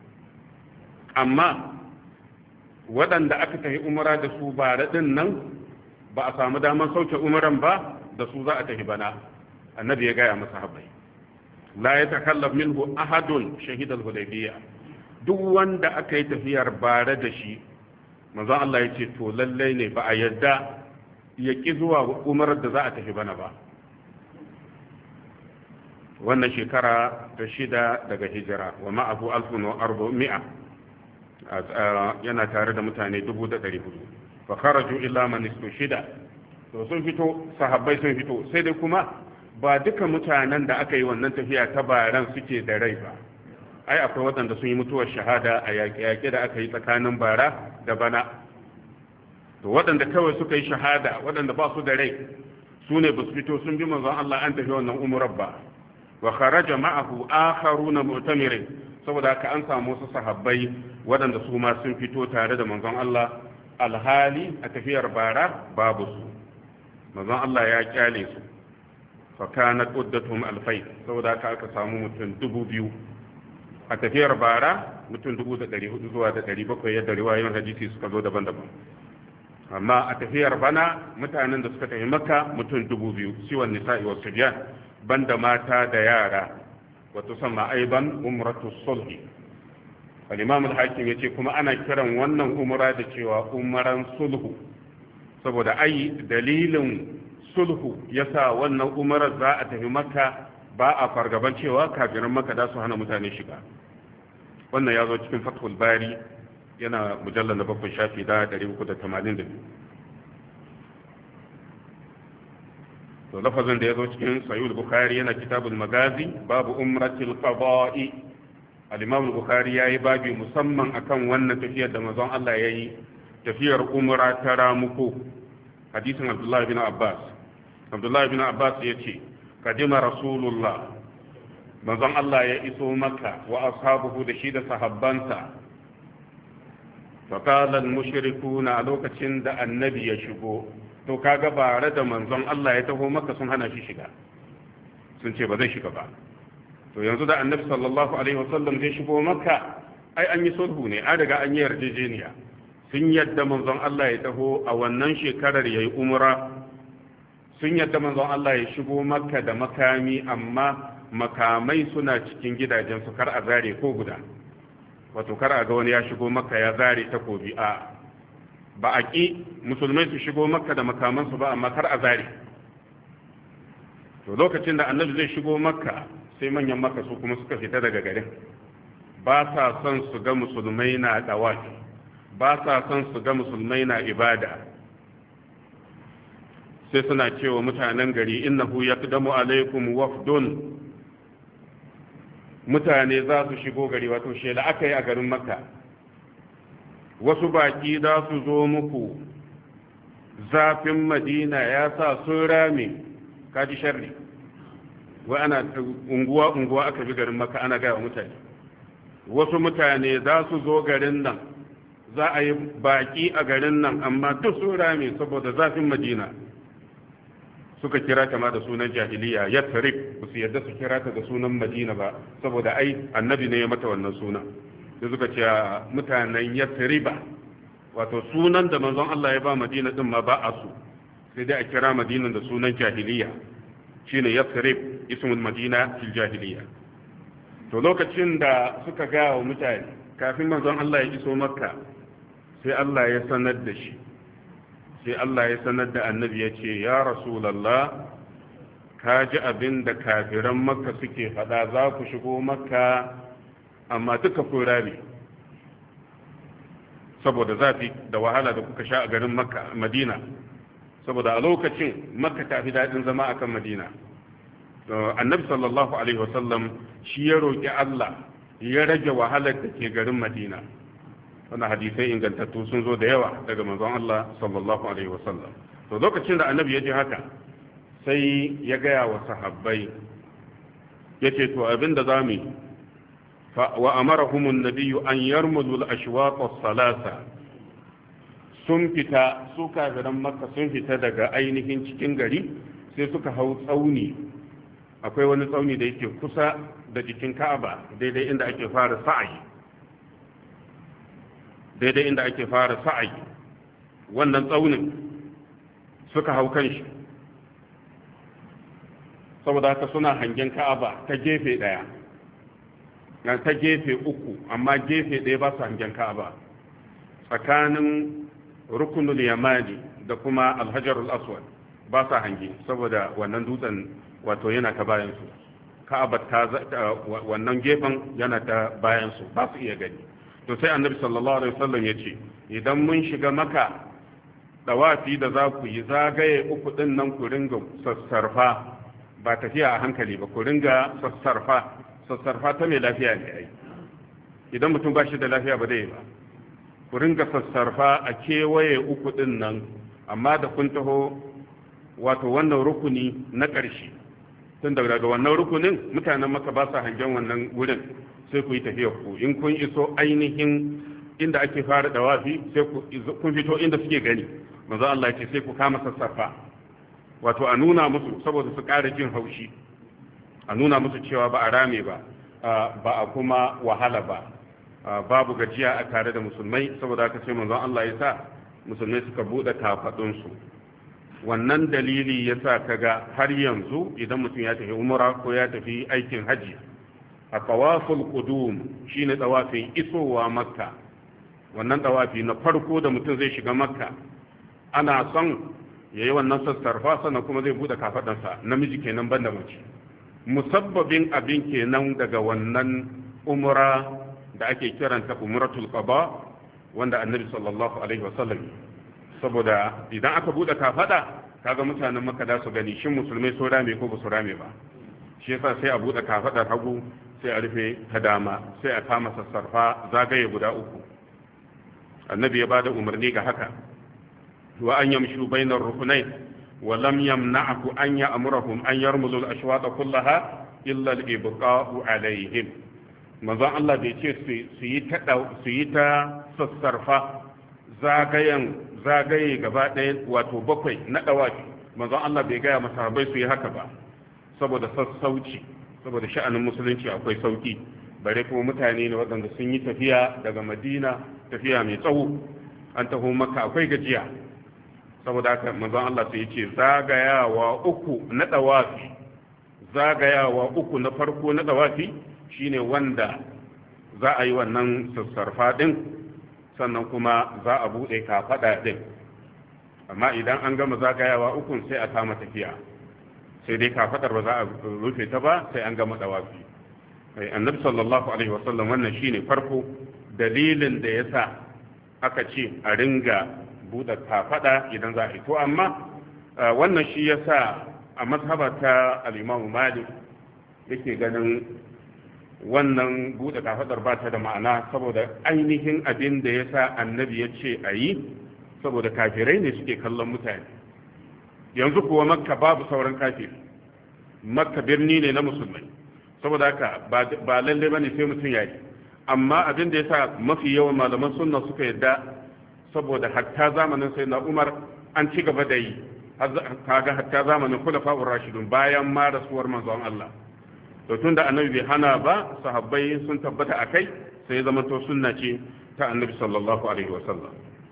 amma waɗanda aka tafi umra da su bara din nan ba a samu damar sauke umran ba da su za a tafi bana annabi ya gaya masa sahabbai la ya takallaf minhu ahadun shahidal hudaybiyya duk wanda aka yi tafiyar bare da shi manzon Allah ya ce to lallai ne ba a yadda ya ƙi zuwa umarar da za a tafi bana ba wannan shekara ta shida daga hijira wa ma'ahu 1400 yana tare da mutane 1400 fa kharaju illa man istushida to sun fito sahabbai sun fito sai dai kuma ba duka mutanen da aka yi wannan tafiya ta baran suke da rai ba ai akwai waɗanda sun yi mutuwar shahada a yaƙe-yaƙe da aka yi tsakanin bara da bana to waɗanda kawai suka yi shahada waɗanda ba su da rai su ne ba su fito sun bi manzon Allah an tafi wannan umrar ba wa kharaja ma'ahu akharuna mu'tamirin saboda haka an samu wasu sahabbai waɗanda su ma sun fito tare da manzon Allah alhali a tafiyar bara babu su manzon Allah ya kyale su fa kanat uddatuhum alfay saboda haka aka samu mutum 2000 a tafiyar bara mutum 1400 zuwa da 700 yadda riwayoyin hadisi suka zo daban-daban amma a tafiyar bana mutanen da suka tafi makka mutum 2000 siwan nisa'i wa subyan banda mata da yara wato sama aiban umratu sulhi al-imam al-hakim yace kuma ana kiran wannan umra da cewa umran sulhu saboda ai dalilin sulhu yasa wannan umrar za a tafi makka ba a fargaban cewa kafirin makka da su hana mutane shiga wannan ya zo cikin fathul bari yana mujallar na 7 shafi da 382 to lafazin da ya zo cikin sahih al-bukhari yana kitabul magazi babu umratil qada'i al-imam al-bukhari yayi babi musamman akan wannan tafiyar da manzon Allah yayi tafiyar umra ta ramuko hadisin abdullahi bin abbas yace kadima rasulullah manzon Allah ya iso makka wa ashabuhu da shi da sahabbansa fa qala al-mushrikuna a lokacin da annabi ya shigo to kaga bare da manzon Allah ya taho makka sun hana shi shiga sun ce ba zai shiga ba to yanzu da annabi sallallahu alaihi wasallam zai shigo makka ai an yi sulhu ne an riga an yi yarjejeniya sun yadda manzon Allah ya taho a wannan shekarar yayi umra sun yadda manzon Allah ya shigo makka da makami amma makamai suna cikin gidajen su kar a zare ko guda wato kar a ga wani ya shigo makka ya zare takobi a ba a ƙi musulmai su shigo makka da makamansu ba amma kar a zare to lokacin da annabi zai shigo makka sai manyan makka su kuma suka fita daga garin ba sa son su ga musulmai na dawafi ba sa son su ga musulmai na ibada sai suna cewa mutanen gari innahu yaqdamu alaikum wafdun mutane za su shigo gari wato shela aka yi a garin makka wasu baki za su zo muku zafin madina ya sa sun rame kaji sharri wai ana unguwa aka bi garin maka ana gaya wa mutane wasu mutane za su zo garin nan za a yi baki a garin nan amma duk sun rame saboda zafin madina suka kira ta ma da sunan jahiliya yathrib ba su yadda su kira ta da sunan madina ba saboda ai annabi ne ya mata wannan sunan da suka ce mutanen yathriba wato sunan da manzon Allah ya ba madina din ma ba a su sai dai a kira madinan da sunan jahiliya shine yathrib ismul madina fil jahiliya to lokacin da suka ga wa mutane kafin manzon Allah ya iso makka sai Allah ya sanar da shi sai Allah ya sanar da annabi ya ce ya rasulullah ka ji abin da kafiran makka suke faɗa za ku shigo makka amma duka kun rami saboda zafi da wahala da kuka sha a garin madina saboda a lokacin makka ta fi daɗin zama akan madina annabi sallallahu alaihi wasallam shi ya roƙi Allah ya rage wahalar da ke garin madina wannan hadisai ingantattu sun zo da yawa daga manzon Allah sallallahu alaihi wasallam to lokacin da annabi ya ji haka sai ya gaya wa sahabbai yace to abinda zamu yi وأمرهم النبي أن يرملوا الأشواط الثلاثة sun fita su kafiran makka sun fita daga ainihin cikin gari sai suka hau tsauni akwai wani tsauni da yake kusa da jikin ka'aba daidai inda ake fara sa'ayi wannan tsaunin suka hau kan shi saboda haka suna hangen ka'aba ta gefe daya ta gefe uku amma gefe ɗaya ba su hangen ka'aba tsakanin rukunul yamani da kuma alhajarul aswad ba sa hange saboda wannan dutsen wato yana ta bayansu ka'aba wannan gefen yana ta bayansu ba su iya gani to sai annabi sallallahu alaihi wasallam ya ce idan mun shiga maka dawafi da za ku yi zagaye uku din nan ku ringa sassarfa ba tafiya a hankali ba ku ringa sassarfa ta mai lafiya ne ai idan mutum ba shi da lafiya ba zai ba ku ringa sassarfa a kewaye uku din nan amma da kun taho wato wannan rukuni na ƙarshe tun daga wannan rukunin mutanen maka ba sa hangen wannan wurin sai ku yi tafiya ku in kun iso ainihin inda ake fara dawafi sai kun fito inda suke gani manzo Allah ya ce sai ku kama sassarfa wato a nuna musu saboda su ƙara jin haushi a nuna musu cewa ba a rame ba ba a kuma wahala ba babu gajiya a tare da musulmai saboda haka sai manzon Allah ya sa musulmai suka bude kafadunsu wannan dalili ya sa kaga har yanzu idan mutum ya tafi umra ko ya tafi aikin haji a tawaful qudum shine tawafin isowa makka wannan tawafi na farko da mutum zai shiga makka ana son yayi wannan sassarfa sannan kuma zai bude kafadansa namiji kenan banda mace musabbabin abin kenan daga wannan umra da ake kiranta umratul qada wanda annabi sallallahu alaihi wasallam saboda idan aka bude kafada kaga mutanen makka da su gani shin musulmai so rame ko ba su rame ba shi yasa sai a bude kafadar hagu sai a rufe ta dama sai a kama sassarfa zagaye guda uku annabi ya bada umarni ga haka wa an yamshu bainar rukunain wa lam yamna'hu an ya'murahum an yarmulu al-ashwata kullaha illa al-ibqa'u alaihim manzon Allah bai ce su yi ta sassarfa zagaye gaba ɗaya wato bakwai na ɗawafi manzon Allah bai gaya masahabai su yi haka ba saboda sassauci saboda sha'anin musulunci akwai sauki bare kuma mutane ne waɗanda sun yi tafiya daga madina tafiya mai tsawo an taho maka akwai gajiya saboda haka manzon Allah sai ya ce zagayawa uku na ɗawafi zagayawa uku na farko na ɗawafi shine wanda za a yi wannan sassarfa din sannan kuma za a bude kafada din amma idan an gama zagayawa ukun sai a kama tafiya sai dai kafadar ba za a rufe ta ba sai an gama dawafi annabi sallallahu alaihi wasallam wannan shine farko dalilin da yasa aka ce a ringa bude kafada idan za a yi to amma wannan shi yasa a mazhaba ta al-Imam Malik yake ganin wannan bude kafadar ba ta da ma'ana saboda ainihin abin da ya sa annabi ya ce a yi saboda kafirai ne suke kallon mutane yanzu kuwa makka babu sauran kafiri makka birni ne na musulmai saboda haka ba lalle bane sai mutum ya yi amma abin da ya sa mafi yawan malaman sunna suka yadda saboda hatta zamanin sai na umar an ci gaba da yi kaga hatta zamanin khulafa'ur rashidun bayan ma rasuwar manzon Allah to tun da annabi bai hana ba sahabbai sun tabbata a kai sai ya zama to sunna ce ta annabi sallallahu alaihi wasallam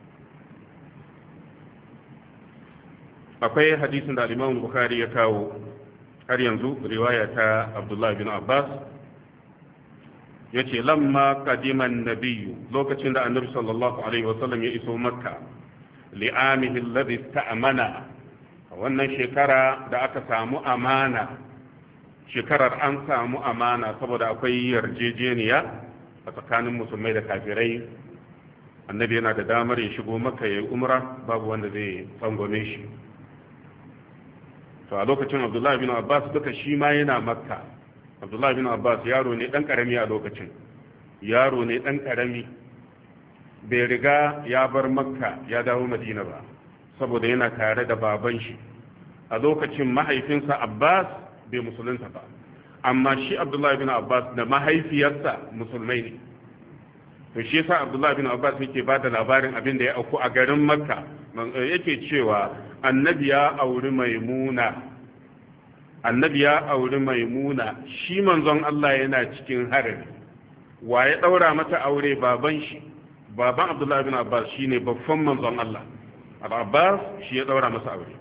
akwai hadisin da al-Imam Bukhari ya kawo har yanzu riwaya ta Abdullah bin Abbas yace lamma qadima an-nabiy lokacin da annabi sallallahu alaihi wasallam ya iso makka li'amihi alladhi ta'amana wannan shekara da aka samu amana shekarar an samu amana saboda akwai yarjejeniya a tsakanin musulmai da kafirai annabi yana da damar ya shigo maka ya yi umra babu wanda zai tsangwame shi to a lokacin abdullahi bin abbas duka shi ma yana makka abdullahi bin abbas yaro ne dan karami a lokacin yaro ne dan karami bai riga ya bar makka ya dawo madina ba saboda yana tare da baban shi a lokacin mahaifinsa abbas bai musulunta ba amma shi abdullahi bin abbas da mahaifiyarsa musulmai ne to shi yasa abdullahi bin abbas yake ba da labarin abin da ya auku a garin makka yake cewa annabi ya auri maimuna shi manzon Allah yana cikin harami wa ya daura mata aure baban shi baban abdullahi bin abbas shine babban manzon Allah al-abbas shi ya daura masa aure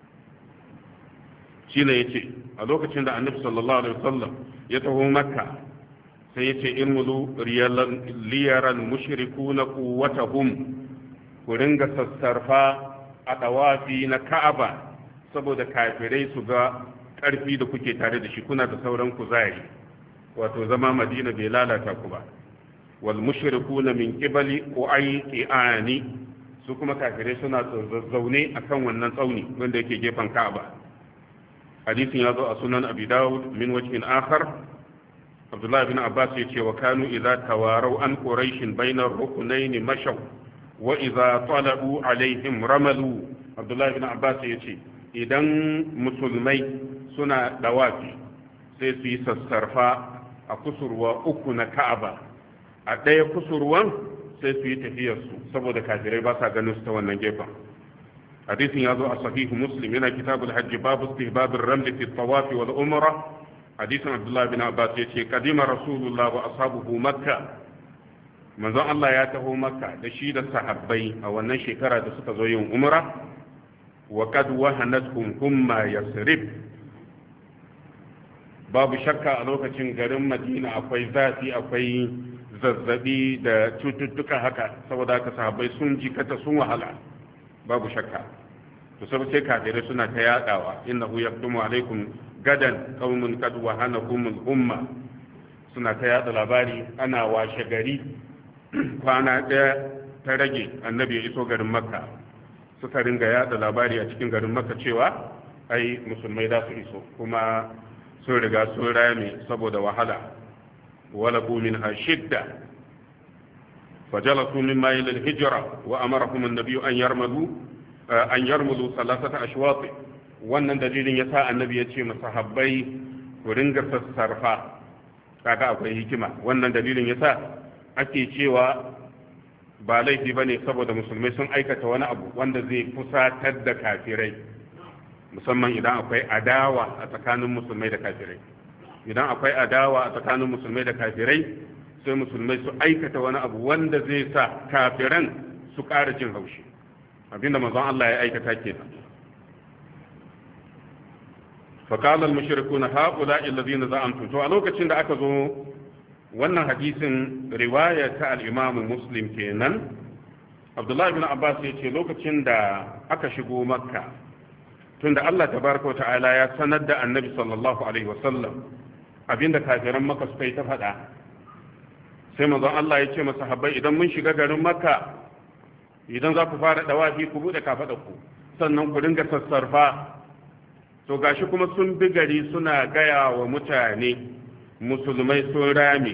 shine yace a lokacin da annabi sallallahu alaihi wasallam ya taho makka sai yace irmulu liyaran mushrikuna quwwatahum ku ringa sassarfa a dawafi na ka'aba saboda kafirai su ga karfi da kuke tare da shi kuna da sauran kuzari wato zama madina bai lalata ku ba wal mushrikuna min qibali qu'ayqani su kuma kafirai suna zaune akan wannan tsauni wanda yake gefen ka'aba hadisin ya zo a sunan abi dawud min wajhin akhar abdullahi bin abbas ya ce wa kanu idza tawarau an quraish bainar rukunayn mashaw wa idza tala'u alaihim ramalu abdullahi bin abbas ya ce idan musulmai suna dawafi sai su yi sassarfa a kusurwa uku na ka'aba, a ɗaya kusurwan sai su yi tafiyarsu saboda kafirai ba sa ganin su ta wannan gefen. hadisin ya zo a sahihu muslim, yana kitabul hajji babu istihbabir ramli fi tawafi wal umra. hadisin abdullahi bin abbas ya ce kadima rasulullah wa ashabuhu makka, manzon Allah ya taho makka da shi da sahabbai a wannan shekara da suka zo yin umra. wa qad wahanatkum humma yasrib, babu shakka a lokacin garin madina akwai zafi, akwai zazzabi da cututtuka haka, saboda haka sahabbai sun jikata sun wahala, babu shakka. to saboda sai kafirai suna ta yadawa innahu yaqdumu alaikum gadan qaumun qad wahanakum al-umma, suna ta yada labari ana washe gari kwana daya ta rage annabi ya iso garin makka, suka ringa yada labari a cikin garin makka cewa ai musulmai za su iso, kuma sun riga sun rame saboda wahala. wala minha shidda fajalasu min mayil al-hijra wa amarahum an-nabiy an yarmulu salasata ashwat. wannan dalilin yasa annabi ya ce masahabbai ku ringa sassarfa, kaga akwai hikima. wannan dalilin yasa ake cewa ba laifi bane saboda musulmai sun aikata wani abu wanda zai fusatar da kafirai, musamman idan akwai adawa a tsakanin musulmai da kafirai. idan akwai adawa a tsakanin musulmai da kafirai, sai musulmai su aikata wani abu wanda zai sa kafiran su ƙara jin haushi, abinda manzon Allah ya aikata kenan. فقال المشركون هؤلاء الذين زعمتم. to a lokacin da aka zo wannan hadisin riwaya ta al-Imam Muslim kenan, Abdullah ibn Abbas ya ce lokacin da aka shigo Makka, tunda Allah tabaraka wa ta'ala ya sanar da Annabi sallallahu alaihi wasallam abinda kafiran Makka suka yi ta faɗa, sai manzon Allah ya ce masa sahabbai, idan mun shiga garin Makka, idan za ku fara dawafi ku bude kafaɗarku, sannan ku dinga sassarfa. to gashi kuma sun bi gari suna gaya wa mutane musulmai sun rame.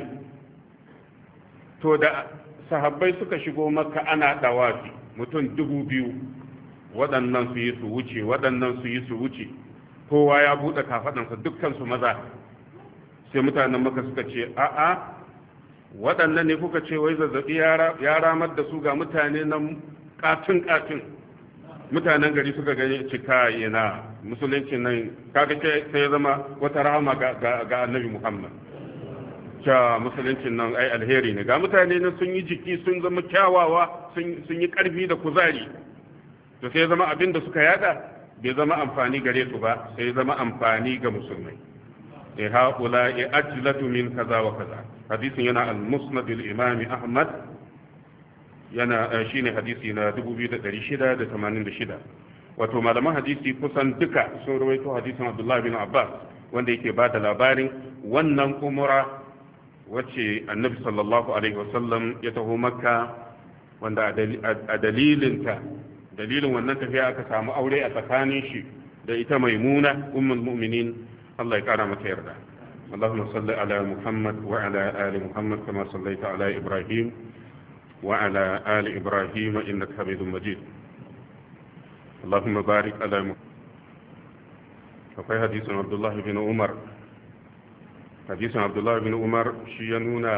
to da sahabbai suka shigo Makka ana dawafi mutum 2000, waɗannan su yi su wuce, waɗannan su yi su wuce, kowa ya buɗe kafaɗansa, dukkan su maza. sai mutanen Makka suka ce a'a, waɗannan ne kuka ce wai zazzabi ya ramar da su, ga mutane nan katin mutanen gari suka gani cika yana musulunci nan, kaga sai ya zama wata rahama ga annabi Muhammad. cewa musulunci nan ai alheri ne, ga mutane nan sun yi jiki, sun zama kyawawa, sun yi karfi da kuzari. to sai ya zama abin da suka yada bai zama amfani gare su ba, sai ya zama amfani ga musulmai. haula ajlatu min kaza wa kaza. hadisin yana al-musnad al-imam Ahmad, yana shine hadisi na 2686. wato malaman hadisi kusan duka sun rawaito hadisin Abdullah bin Abbas wanda yake ba da labarin wannan umra wacce annabi sallallahu alaihi wasallam ya taho Makka, wanda a dalilin wannan tafiya aka samu aure a tsakanin shi da ita Maimuna ummul mu'minin, Allah ya kara mata yarda. اللهم صل على محمد وعلى آل محمد كما صليت على إبراهيم وعلى آل إبراهيم إنك حميد مجيد. اللهم بارك على محمد. وفي حديث عبد الله بن عمر، حديث عبد الله بن عمر شينونا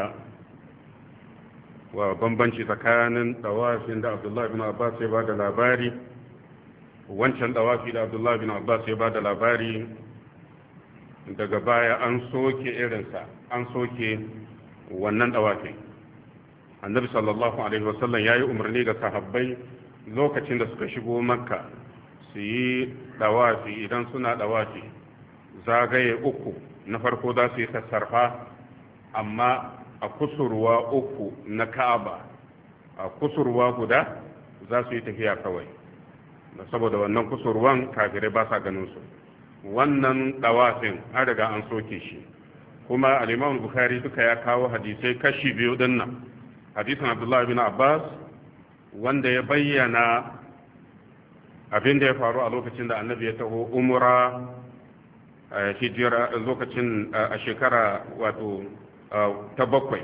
وبنبنشي tsakanin dawafin da Abdullah bin Abbas ya bada labari, wancan dawafi da Abdullah bin Abbas ya bada labari, daga baya an soke irinsa, an soke wannan dawafin. annabi sallallahu alaihi wasallam ya yi umarni ga sahabbai lokacin da suka shigo Makka su yi dawafi. idan suna dawafi zagaye uku, na farko za su yi sassarfa, amma a kusurwa uku na Ka'aba, a kusurwa guda za su yi tafiya kawai, saboda wannan kusurwan kafirai ba sa ganin su. wannan dawafin an riga an soke shi, kuma al-Imam Bukhari duka ya kawo hadisai kashi biyu dinnan. hadisin Abdullah bin Abbas wanda ya bayyana abin da ya faru a lokacin da annabi ya taho umra hijira, lokacin a shekara wato ta bakwai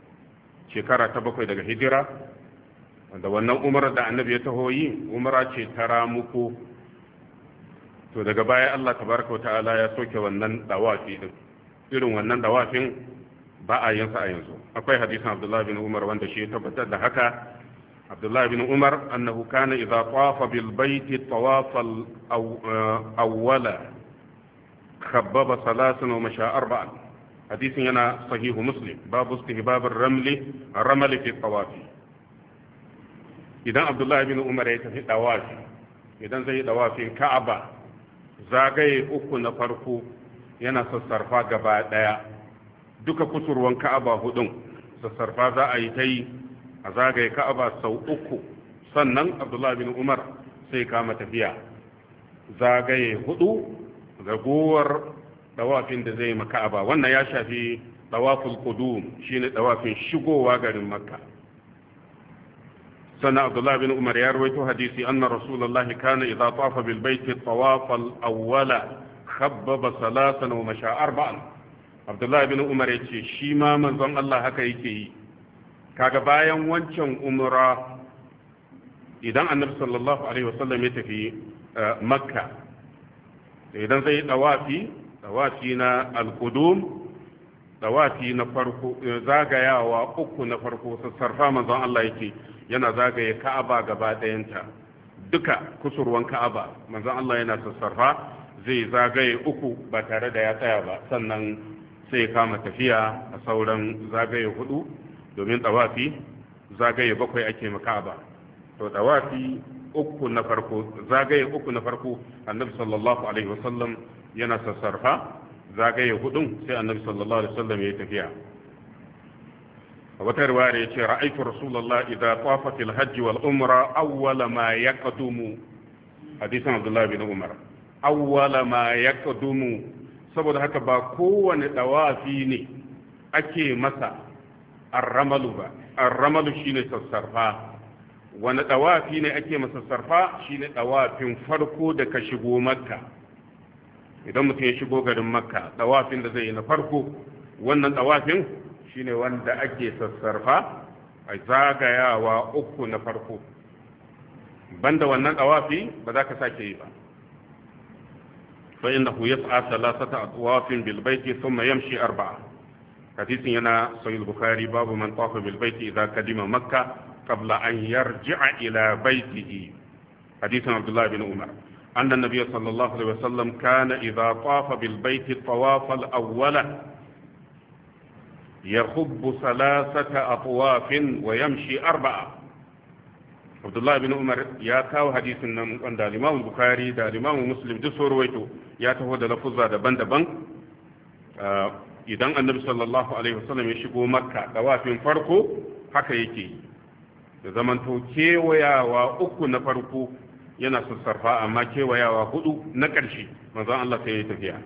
daga hijira, wanda wannan umrar da annabi ya taho yi umra ce ta ramuko. to daga baya Allah tabaraka wa ta'ala ya soke wannan dawafi din, irin wannan dawafin ba a yin sa a yanzu. Akwai hadisin Abdullah bin Umar wanda shi ya tabbatar da haka. Abdullah bin Umar annahu kana idza tawafa bil baiti tawafal awwala khabbaba salasan wa masha arba'an. hadisin yana sahihu Muslim, babu istihbab ar-ramli fi tawafi. Idan Abdullah bin Umar ya tafi dawafi, idan zai dawafin Ka'aba, zagaye uku na farko yana sassarfa gaba daya, duka kusurwan Ka'aba hudun sassarfa za a yi ta yi a zagaye Ka'aba sau uku, sannan Abdullah bin Umar sai kama tafiya zagaye hudu, ragowar dawafin da zai ma Ka'aba. Wannan ya shafi dawaful qudum, shine dawafin shigowa garin Makka. sannan Abdullah bin Umar ya rawaito hadisi anna Rasulullahi kana idza tawafa bil baiti tawaf al awwala khabbaba salatan wa masha arba'an. Abdullah bin Umar yace shi ma manzon Allah haka yake yi. Kaga bayan wancan umra, idan Annabi sallallahu alaihi wasallam ya tafi Makka, idan zai dawafi na al-qudum, dawafi na farko, zagayawa uku na farko, sassarfa manzon Allah yake yana zagaye Ka'aba gaba ɗayanta, duka kusurwan Ka'aba manzon Allah yana sassarfa, zai zagaye uku ba tare da ya tsaya ba, sannan sai kama tafiya a sauran zagaye hudu, domin tawafi zagaye bakwai ake ma Ka'aba. To tawafi uku na farko, zagaye uku na farko, Annabi sallallahu alaihi wasallam yana sassarfa, zagaye hudun sai Annabi sallallahu alaihi wasallam ya tafiya. A wata riwaya yace ra'aytu Rasulullah idza tawafa fil hajj wal umra awwala ma yaqdumu. Hadisin Abdullah bin Umar, awwala ma yaqdumu, saboda haka ba kowane dawafi ne ake masa arramalu ba. Arramalu shine sassarfa. Wani dawafi ne ake masa sassarfa? Shine dawafin farko da ka shigo Makka. Idan mutum ya shigo garin Makka, dawafin da zai yi na farko, wannan dawafin shine wanda ake sassarfa a zagayawa uku na farko. Banda wannan dawafi ba za ka sake yi ba. fa innahu yas'a thalathata atwafin bil baiti thumma yamshi arba'a. Hadisin yana sahih Bukhari, babu man tawafa bil baiti idza kadima Makka qabla an yarji'a ila baitihi. Hadisin Abdullah bin Umar أن النبي صلى الله عليه وسلم كان إذا طاف بالبيت الطواف الأول يخب ثلاثة أطواف ويمشي أربعة. عبد الله بن عمر يا كاو حديث عند الإمام البخاري دا الإمام مسلم دسور ويتو يا تهود لفظة دبن دبن. إذن النبي صلى الله عليه وسلم يشبه مكة طواف فرقه haka yake, da zamanto kewayawa uku na farko yana sassarfa, amma kewayawa hudu na ƙarshe manzon Allah sai ya tafiya.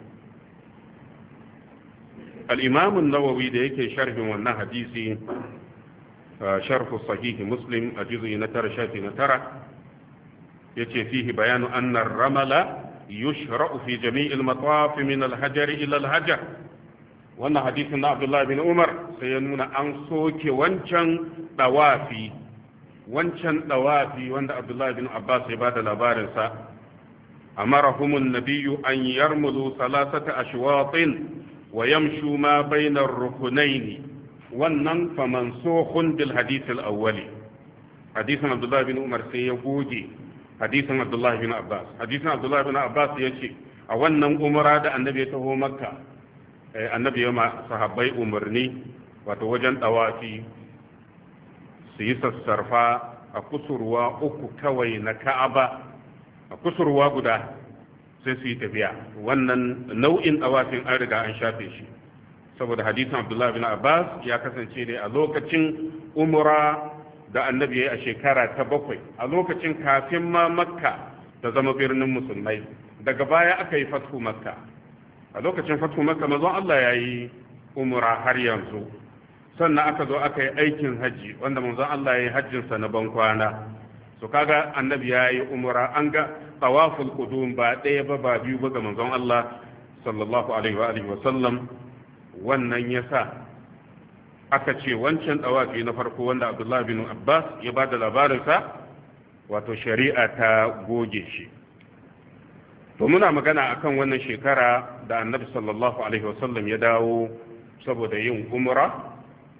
al-Imam an-Nawawi da yake sharhin wannan hadisi, sharh sahih Muslim a juz'i na 9 shafi na 9, yace fihi bayanu anna ar-ramala yushra'u fi jami' al-matawaf min al-hajar ila al-hajar. Wannan hadisin na Abdullah bin Umar sai ya nuna an soke wancan dawafi wanda Abdullah bin Abbas ya bada labarinsa. Amarahumun nabiyyu an yarmulu salasata ashwatin wa yamshu ma bainar rukunaini. Wannan fa mansukhun bil hadith al-awwali. Hadisin Abdullah bin Umar sai ya goge hadisin Abdullah bin Abbas. Hadisin Abdullah bin Abbas yace a wannan umra da annabi ya taho Makka, annabi ya ma sahabbai umarni, wato wajen tawafi su yi sassarfa a kusurwa uku kawai na Ka'aba, a kusurwa guda sai su yi tafiya. Wannan nau'in tawafin an riga an shafe shi, saboda hadisin Abdullah bin Abbas ya kasance ne a lokacin umra da annabi ya yi a shekara ta 7, a lokacin kafin ma Makka ta zama birnin musulmai. Daga baya aka yi fathu Makka. A lokacin fathu Makka manzon Allah ya yi umra har yanzu, sannan aka zo aka yi aikin hajji wanda manzon Allah ya yi hajjinsa na bankwana. So kaga annabi ya yi umra, an ga tawaful qudum ba ɗaya ba biyu ba ga manzon Allah sallallahu alaihi wa alihi wa sallam. Wannan yasa aka ce wancan tawafi na farko wanda Abdullah bin Abbas ya ba da labarinsa, wato shari'a ta goge shi. to muna magana akan wannan shekara da annabi sallallahu alaihi wasallam ya dawo saboda yin umra.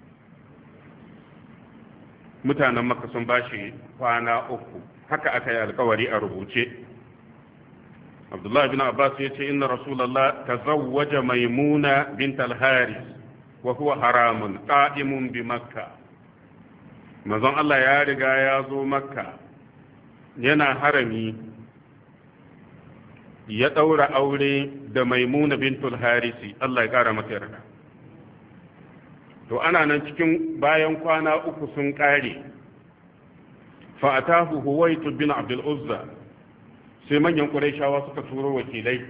Mutanen Makka sun bashi kwana 3 haka aka yi alkawari a rubuce. Abdullahi bin Abbas ya ce inna Rasulullah tazawwaja Maimuna bint al-Haris wa huwa haramun qa'imun bi Makka. Manzon Allah ya riga ya zo Makka yana harami, ya daura aure da Maimuna bint al-Haris, Allah ya kara mata yarda. To ana nan cikin bayan kwana 3 sun kare, fa atahu Huwayt bin Abdul Uzza, sai manyan Qurayshawa suka turo wakilai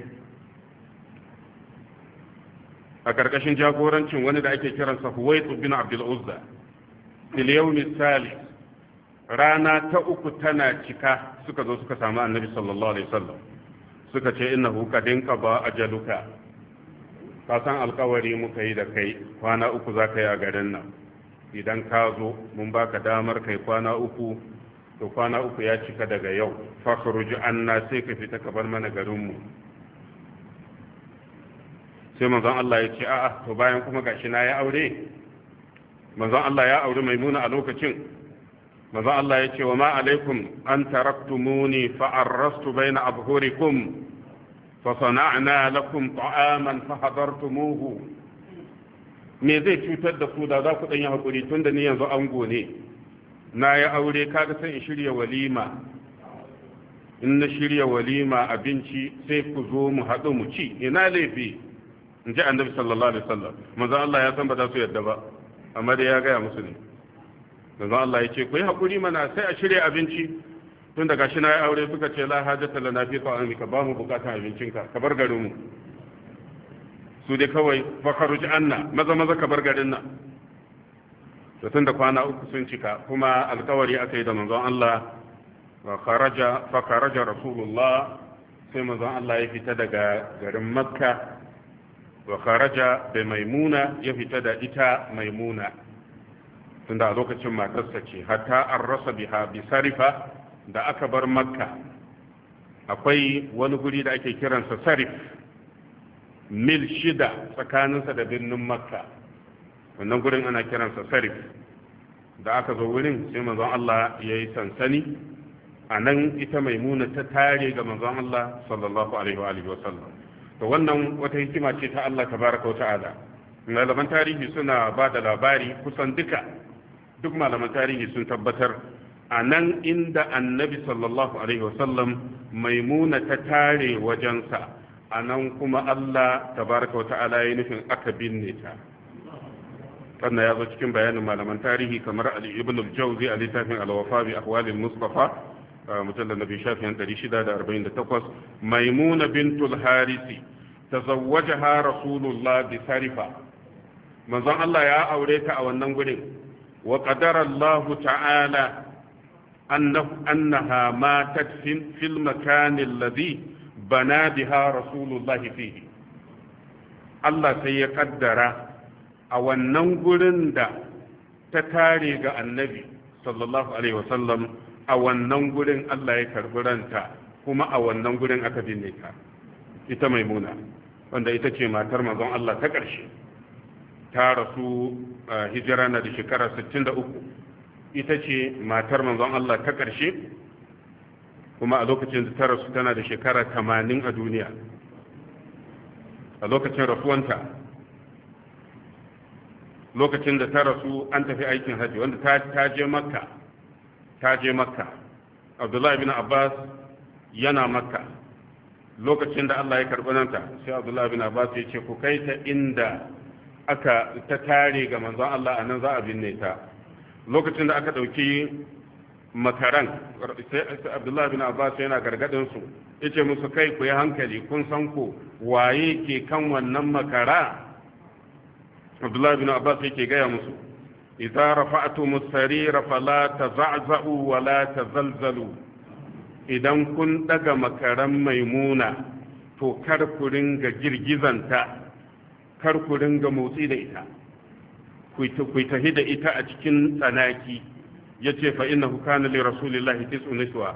a karkashin jagorancin wani da ake kiransa Huwayt bin Abdul Uzza. Fil yawmi salis, rana ta 3 tana cika, suka zo suka samu annabi sallallahu alaihi wasallam, suka ce innahu qadin qaba ajaluka, ka san alkawari muka yi da kai kwana 3 za ka yi a garin nan. Idan ka zo mun baka damar kai kwana 3, to kwana 3 ya cika daga yau, fakhruj anna, sai ka fita ka bar mana garinmu. Sai manzon Allah ya ce a'a, to bayan kuma gashi na ya aure. Manzon Allah ya aure Maimuna a lokacin. Manzon Allah ya ce wa ma alaikum an taraktumuni fa arrastu baina abhurikum fa sana'na lakum ta'aman fa hadartumuhu. Me zai cutar da ku da za ku dan yi hakuri, tunda ni yanzu ango ne, na ya aure, kaga sai in shirya walima. In na shirya walima abinci sai ku zo mu haɗu mu ci, ina laifi? In ji annabi sallallahu alaihi wasallam. Manzo Allah ya san ba za su yadda ba, amma da ya gaya musu ne. Manzo Allah ya ce ku yi hakuri mana, sai a shirya abinci. Tun daga shi na ya aure, suka ce la hajjata lana fi ta'amika, ba mu bukatan abincinka, ka bar garin mu. Su dai kawai fakaruji anna, maza maza ka bar garin nan. To tun da kwana 3 sun cika, kuma alkawari aka yi da manzon Allah, fa kharaja Rasulullah, sai manzon Allah ya fita daga garin Makka, wa kharaja da Maimuna, ya fita da ita Maimuna, tunda a lokacin matarsa ce, hatta an rasa biha bi Sarifa. Da aka bar Makka, akwai wani guri da ake kiransa Sarif, mil 6 tsakaninsa da birnin Makka. Wannan gurin ana kiransa Sarif. Da aka zo wurin, sai manzon Allah ya yi sansani. A nan ita Maimuna ta tare ga manzon Allah sallallahu alaihi wa sallam. To wannan wata hikima ce ta Allah tabaraka wa ta'ala. Malaman tarihi suna ba da labari, kusan duk malaman tarihi sun tabbatar a nan inda annabi sallallahu alaihi wa sallam Maimuna ta tare wajensa, a nan kuma Allah tabaraka wa ta'ala ya nufin aka binne ta. Wannan ya zo cikin bayanin malaman tarihi kamar Ibn al-Jawzi a littafin al-Wafa bi ahwalil Mustafa, mujallad nabi shafin 648. Maimuna bintul Harisi tazawwajaha Rasulullah bi Sarifa. Manzon Allah ya aure ta a wannan gurin. Wa qadara Allah ta'ala annaha matat fil makan alladhi bana biha Rasulullah fihi. Allah sai ya kaddara a wannan gurin da ta tare ga annabi sallallahu alaihi wasallam, a wannan gurin Allah ya karbi ranta, kuma a wannan gurin aka binne ta. Ita Maimuna, wanda ita ce matar manzon Allah ta ƙarshe, ta rasu hijira na da shekara 63. Ita ce matar manzon Allah ta ƙarshe, kuma a lokacin da ta rasu tana da shekara 80 a duniya. A lokacin rasuwanta, lokacin da ta rasu an tafi aikin hajji, wanda ta je makka. Abdullahi bin Abbas yana makka lokacin da Allah ya karɓi nanta, sai Abdullahi bin Abbas ya ce ku kai ta inda aka ta tare ga manzon Allah, a nan za a binne ta. Lokacin da aka ɗauki makaran, sai Abdullahi bin Abbas yana gargaɗin su, ya ce musu kai ku yi hankali, kun san ku waye ke kan wannan makara? Abdullahi bin Abbas yake gaya musu, idza rafa'tum as-sarira fala taza'za'u wa la tazalzalu. Idan kun daga makaran Maimuna, to kar ku ringa girgizanta, kar ku ringa motsi da ita, ku tahi da ita a cikin tsanaki. Yace fa innahu kana li rasulillahi tis'u niswa.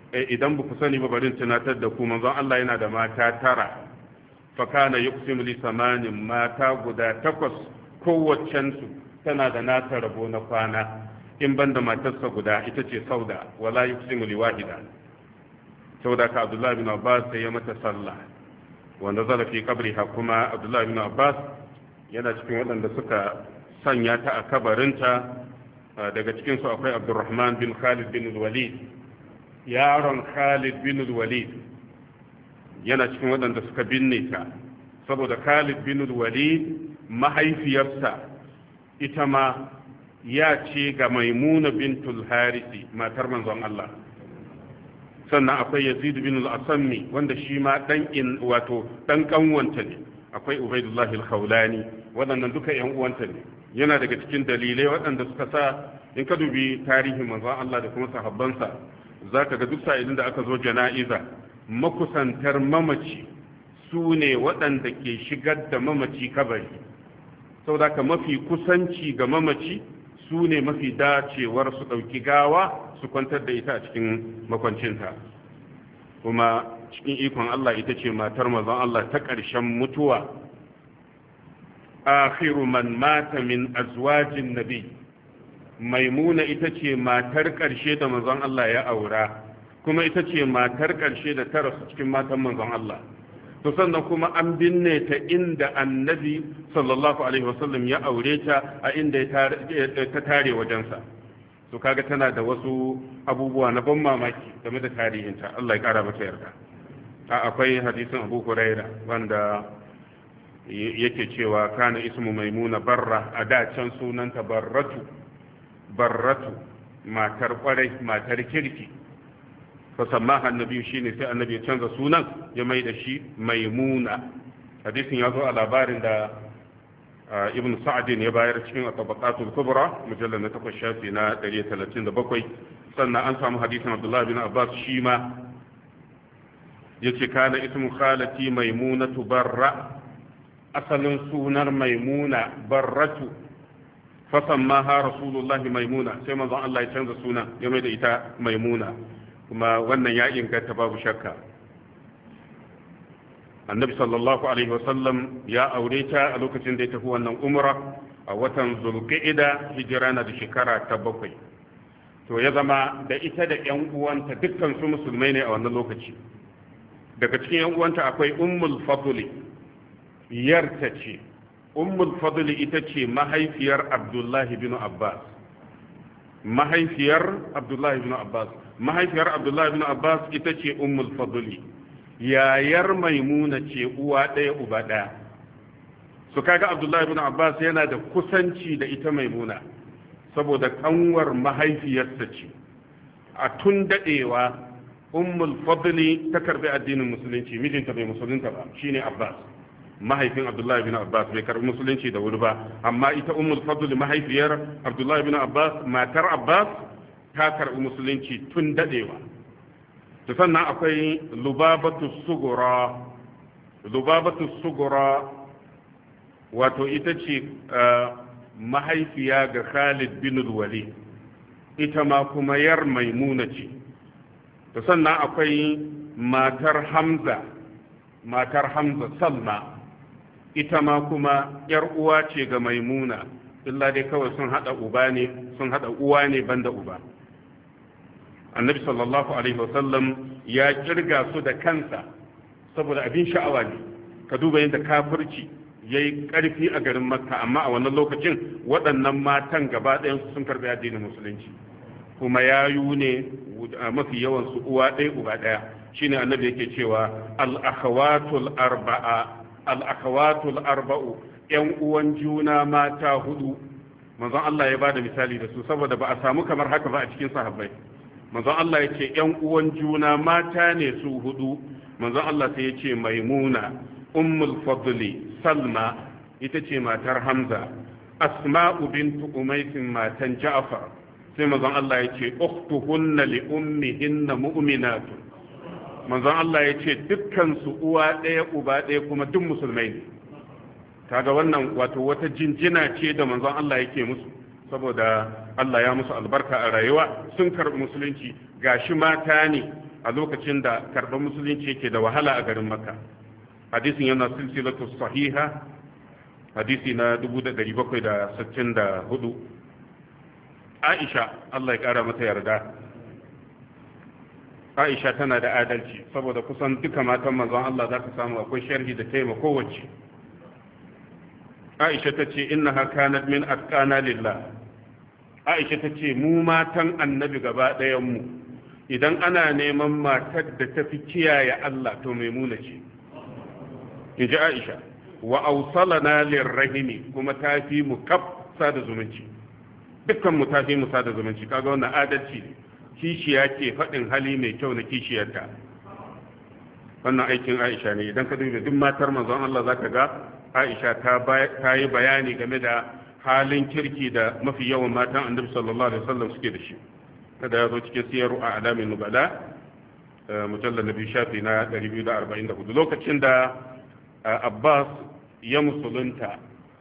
idan ba ku sani ba barin tunatar da ku manzon Allah yana da mata 9 fa kana yuqsimu li samanin mata guda 8 kowaccensu tana da nata rabo na kwana in banda matarsa guda ita ce sauda wala yuqsimu li wahida sauda ka Abdullah bin Abbas sai ya mata sallah wanda zala fi kabriha kuma Abdullah bin Abbas yana cikin waɗanda suka sanya ta a kabarinta daga cikin su akwai Abdurrahman bin Khalid bin Walid yaron Khalid bin Walid yana cikin waɗanda suka binne ta saboda Khalid bin Walid mahaifiyarsa ita ma ya ce ga Maimuna bintul Harisi matar manzon Allah sannan akwai Yazid bin al-Asammi wanda shi ma dan kanwanta ne akwai Ubaydullah al-Khawlani waɗannan duka ƴan uwanta ne yana daga cikin dalilai waɗanda suka sa in ka dubi tarihin manzon Allah da kuma sahabbansa zaka ga duk sa'ilin da aka zo jana'iza makusantar mamaci su ne waɗanda ke shigar da mamaci kabari saboda ka mafi kusanci ga mamaci su ne mafi dacewar su ɗauki gawa su kwantar da ita a cikin makwancinta kuma cikin ikon Allah ita ce matar manzon Allah ta ƙarshen mutuwa akhiru man mata min azwajin nabi maimuna ita ce matar ƙarshe da manzon Allah ya aura kuma ita ce matar ƙarshe da ta rasu cikin matan manzon Allah to sannan kuma an binne ta inda annabi sallallahu alaihi wasallam ya aure ta a inda ta tare wajensa to kaga tana da wasu abubuwa na ban mamaki game da tarihinta Allah ya kara mata yarda akwai hadisin Abu Huraira wanda yake cewa kana ismu maimuna barra a da can sunanta barratu matar kwarai matar kirki fasammaha annabi shine sai annabi ya canza sunan ya mai da shi maimuna hadisin ya zo a labarin da ibn sa'd ya bayar cikin tabaqatul kubra mujallal na 8 shafi na 137 sannan an samu hadisin Abdullah bin Abbas shi ma yace kana ismu khalati maimunatu barra asalin sunar maimuna barratu fasammaha rasulullahi maimuna sai manzon Allah ya canza sunan ya mai da ita maimuna kuma wannan ya inganta babu shakka annabi sallallahu alaihi wasallam ya aure ta a lokacin da ya tafi wannan umra a watan zulqa'ida hijira na da shekara ta 7 to ya zama da ita da ƴan uwanta dukkan su musulmai ne a wannan lokaci daga cikin ƴan uwanta akwai ummul fadli yarta ce ummul fadli ita ce mahaifiyar abdullahi bin abbas mahaifiyar abdullahi bin abbas ita ce ummul fadli yayar maimuna ce uwa ɗaya uba ɗaya su kaga abdullahi bin abbas yana da kusanci da ita maimuna saboda kanwar mahaifiyarsa ce a tun daɗewa ummul fadli ta karbi addinin musulunci mijinta bai musulunta ba shine abbas mahaifin abdullahi bin abbas bai karbi musulunci da wuri ba amma ita ummul fadli mahaifiyar abdullahi bin abbas matar abbas ta karbi musulunci tun dadewa to sannan akwai lubabatu sugura wato ita ce mahaifiya ga Khalid bin Walid ita ma kuma yar maimuna ce to sannan akwai matar Hamza Salma ita ma kuma yar uwa ce ga maimuna illa dai kawai sun hada uwa ne banda uba annabi sallallahu alaihi wasallam ya kirga su da kansa saboda abin sha'awa ne ka duba yadda kafirci yayi karfi a garin makka amma a wannan lokacin waɗannan matan gaba ɗayan sun karbi addinin musulunci kuma yayu ne mafi yawan su uwa ɗaya uba ɗaya shine annabi yake cewa al-akhawatul arba'u yan uwan juna mata hudu manzon Allah ya bada misali da su saboda ba a samu kamar haka ba a cikin sahabbai manzon Allah ya ce yan uwan juna mata ne su hudu manzon Allah sai ya ce maimuna ummul fadli salma ita ce matar hamza asma'u bintu umays matan ja'far sai manzon Allah ya ce ukhtuhunna li ummihinna mu'minatun manzon Allah ya ce dukkan su uwa ɗaya uba ɗaya kuma duk musulmai ne kaga wannan wato wata jinjina ce da manzon Allah yake musu saboda Allah ya musu albarka a rayuwa sun karɓi musulunci gashi mata ne a lokacin da karɓar musulunci yake da wahala a garin makka. hadisin yana silsilatu sahiha hadisi na 1764. Aisha Allah ya kara mata yarda, Aisha tana da adalci saboda kusan duka matan manzon Allah za ka samu akwai sharhi da taimako kowace. Aisha ta ce innaha kanat min atqana lillah. Aisha ta ce mu matan annabi gaba ɗayan mu idan ana neman matar da ta fi kiyaye Allah to maimuna ce, in ji Aisha. Wa awsalana lirrahimi, kuma ta fi mu kaf sada zumunci, dukkan mu ta fi mu sada zumunci. kaga wannan adalci ne. Kishiya ke faɗin hali mai kyau na kishiyarta, wannan aikin Aisha ne. Idan ka duba duk matar manzon Allah zaka ga Aisha ta yi bayani game da halin kirki da mafi yawan matan annabi sallallahu alaihi wasallam suke da shi. Kada ya zo cikin siyaru a alamin nubala mujallal nabi shafi na 244. lokacin da Abbas ya musulunta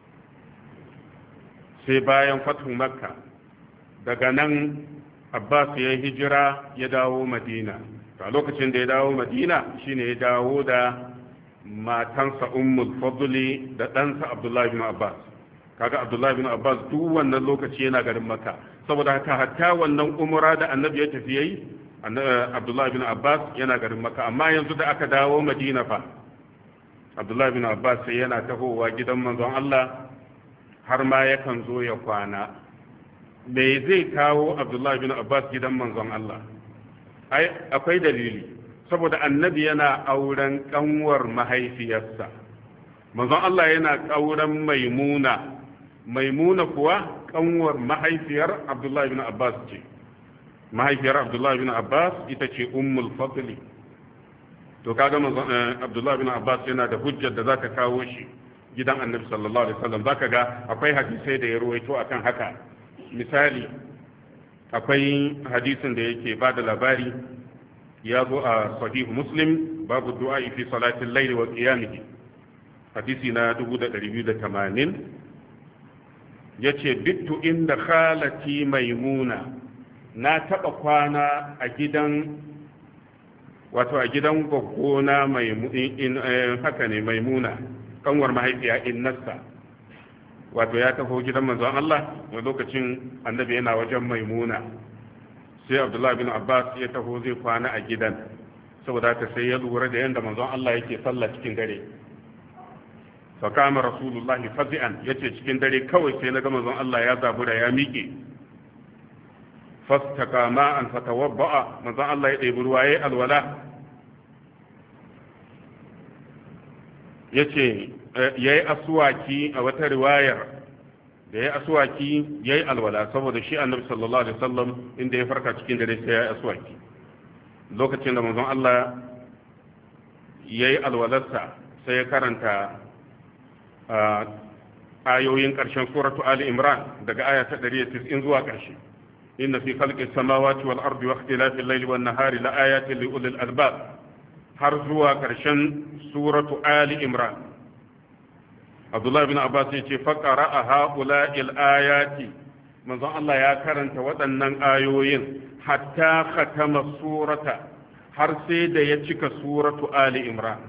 sai bayan fathu Makka, daga nan Abbas ya hijira ya dawo Madina. A lokacin da ya dawo Madina shine ya dawo da matansa Ummul Fadli da ɗansa Abdullahi bin Abbas. Kaga Abdullahi bin Abbas duk wannan lokaci yana garin Makka, saboda haka hatta wannan umra da annabi ya tafi yayi Abdullahi bin Abbas yana garin Makka. Amma yanzu da aka dawo Madina fa, Abdullahi bin Abbas sai yana tahowa gidan manzon Allah, har ma yakan zo ya kwana. Me zai kawo Abdullahi bin Abbas gidan manzon Allah? Ai akwai dalili, saboda annabi yana auren kanwar mahaifiyarsa, manzon Allah yana auren Maimuna kuwa kanwar mahaifiyar Abdullahi bin Abbas ce. Mahaifiyar Abdullahi bin Abbas ita ce Ummul Fadli. To kaga manzon Abdullahi bin Abbas yana da hujjar da zaka kawo shi gidan annabi sallallahu alaihi wasallam. Zaka ga akwai hadisai da ya ruwaito akan haka. Misali, akwai hadisin da yake ba da labari, ya zo a sahih Muslim, babu du'a fi salatin layli wa qiyamihi, hadisi na 2280. yace bittu inda khalati Maimuna, na taba kwana a gidan goggona haka ne Maimuna, kanwar mahaifiya innarsa. Wato ya taho gidan manzon Allah a lokacin annabi yana wajen Maimuna, sai Abdullah bin Abbas ya taho zai kwana a gidan, saboda haka sai ya lura da yanda manzon Allah yake sallah cikin dare. fa kama Rasulullah fazi'an, yace cikin dare kawai sai na ga manzon Allah ya zabura ya miƙe. fastaka ma'an fatawabba'a, manzon Allah ya ɗebi ruwa yayi alwala, yace yayi aswaki. A wata riwayar da yayi aswaki yayi alwala, saboda shi annabi sallallahu alaihi wasallam inda ya farka cikin dare sai yayi aswaki. Lokacin da manzon Allah yayi alwalarsa sai ya karanta ayoyin ƙarshen suratu Ali Imran daga aya ta 190 zuwa ƙarshe. inna fi khalqis samawati wal ardi wa ikhtilafil layli wan nahari la ayatin li ulil albab, har zuwa ƙarshen suratu Ali Imran. Abdullah bin Abbas ya ce faqara haula'il ayati, manzon Allah ya karanta waɗannan ayoyin hatta khatama surata, har sai da ya cika suratu Ali Imran.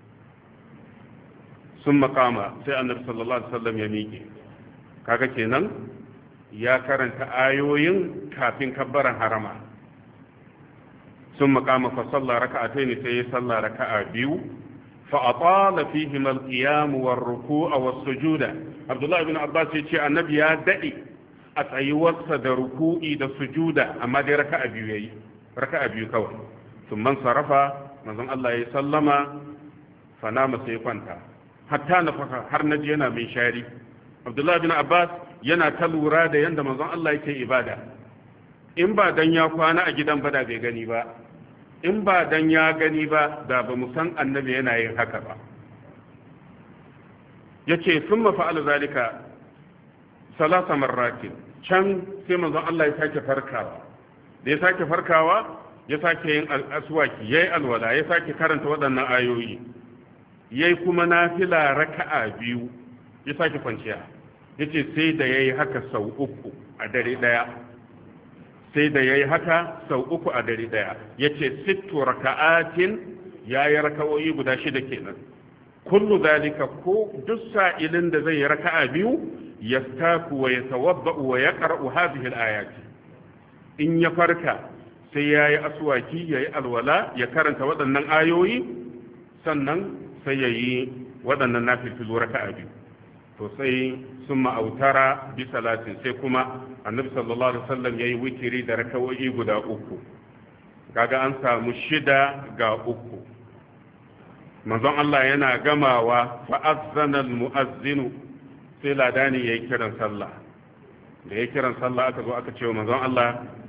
sun makama sai annabi sallallahu alaihi wasallam ya miƙe. Kaga kenan ya karanta ayoyin kafin kabbaran harama. sun makama fa salla raka'atayn, sai ya salla raka'a biyu. fa atala fihim al-qiyam war-ruku'a was-sujuda. Abdullah ibn Abbas ya ce annabi ya dade a tsayuwarsa da ruku'i da sujuda, amma dai raka'a biyu yayi, raka'a biyu kawai. sun man sarafa, manzon Allah ya sallama, fa nama sai kwanta. hatta na faka har naji yana mai shari. Abdullahi bin Abbas yana ta lura da yanda manzon Allah yake ibada. In ba dan ya kwana a gidan ba da bai gani ba, in ba dan ya gani ba da ba mu san annabi yana yin haka ba. Yace summa fa'ala zalika salasa marratin. Can sai manzon Allah ya sake farkawa. Da ya sake farkawa ya sake yin aswaki, yayi alwala, ya sake karanta waɗannan ayoyi. Yayi kuma nafila raka'a biyu, ya sake kwanciya. Yace sai da yayi haka sau uku a dare daya. sai da yayi haka sau uku a dare daya yace sittu raka'atin yayi raka'o'i guda shida kenan kullu dalika ko duk sa'ilin da zai yi raka'a biyu yastaku wa yatawadda wa yaqra'u hadhihi al-ayati in ya farka sai yayi aswaki yayi alwala ya karanta waɗannan ayoyi sannan sai yayi waɗannan nafilu raka'a biyu to sai sun ma'autara bi salatin sai kuma annabi sallallahu alaihi wasallam yayi witiri da raka'o'i guda uku kaga an samu shida ga uku manzon Allah yana gamawa fa azzana almu'azzinu sai ladani yayi kiran sallah da yayi kiran sallah aka zo aka ce wa manzon Allah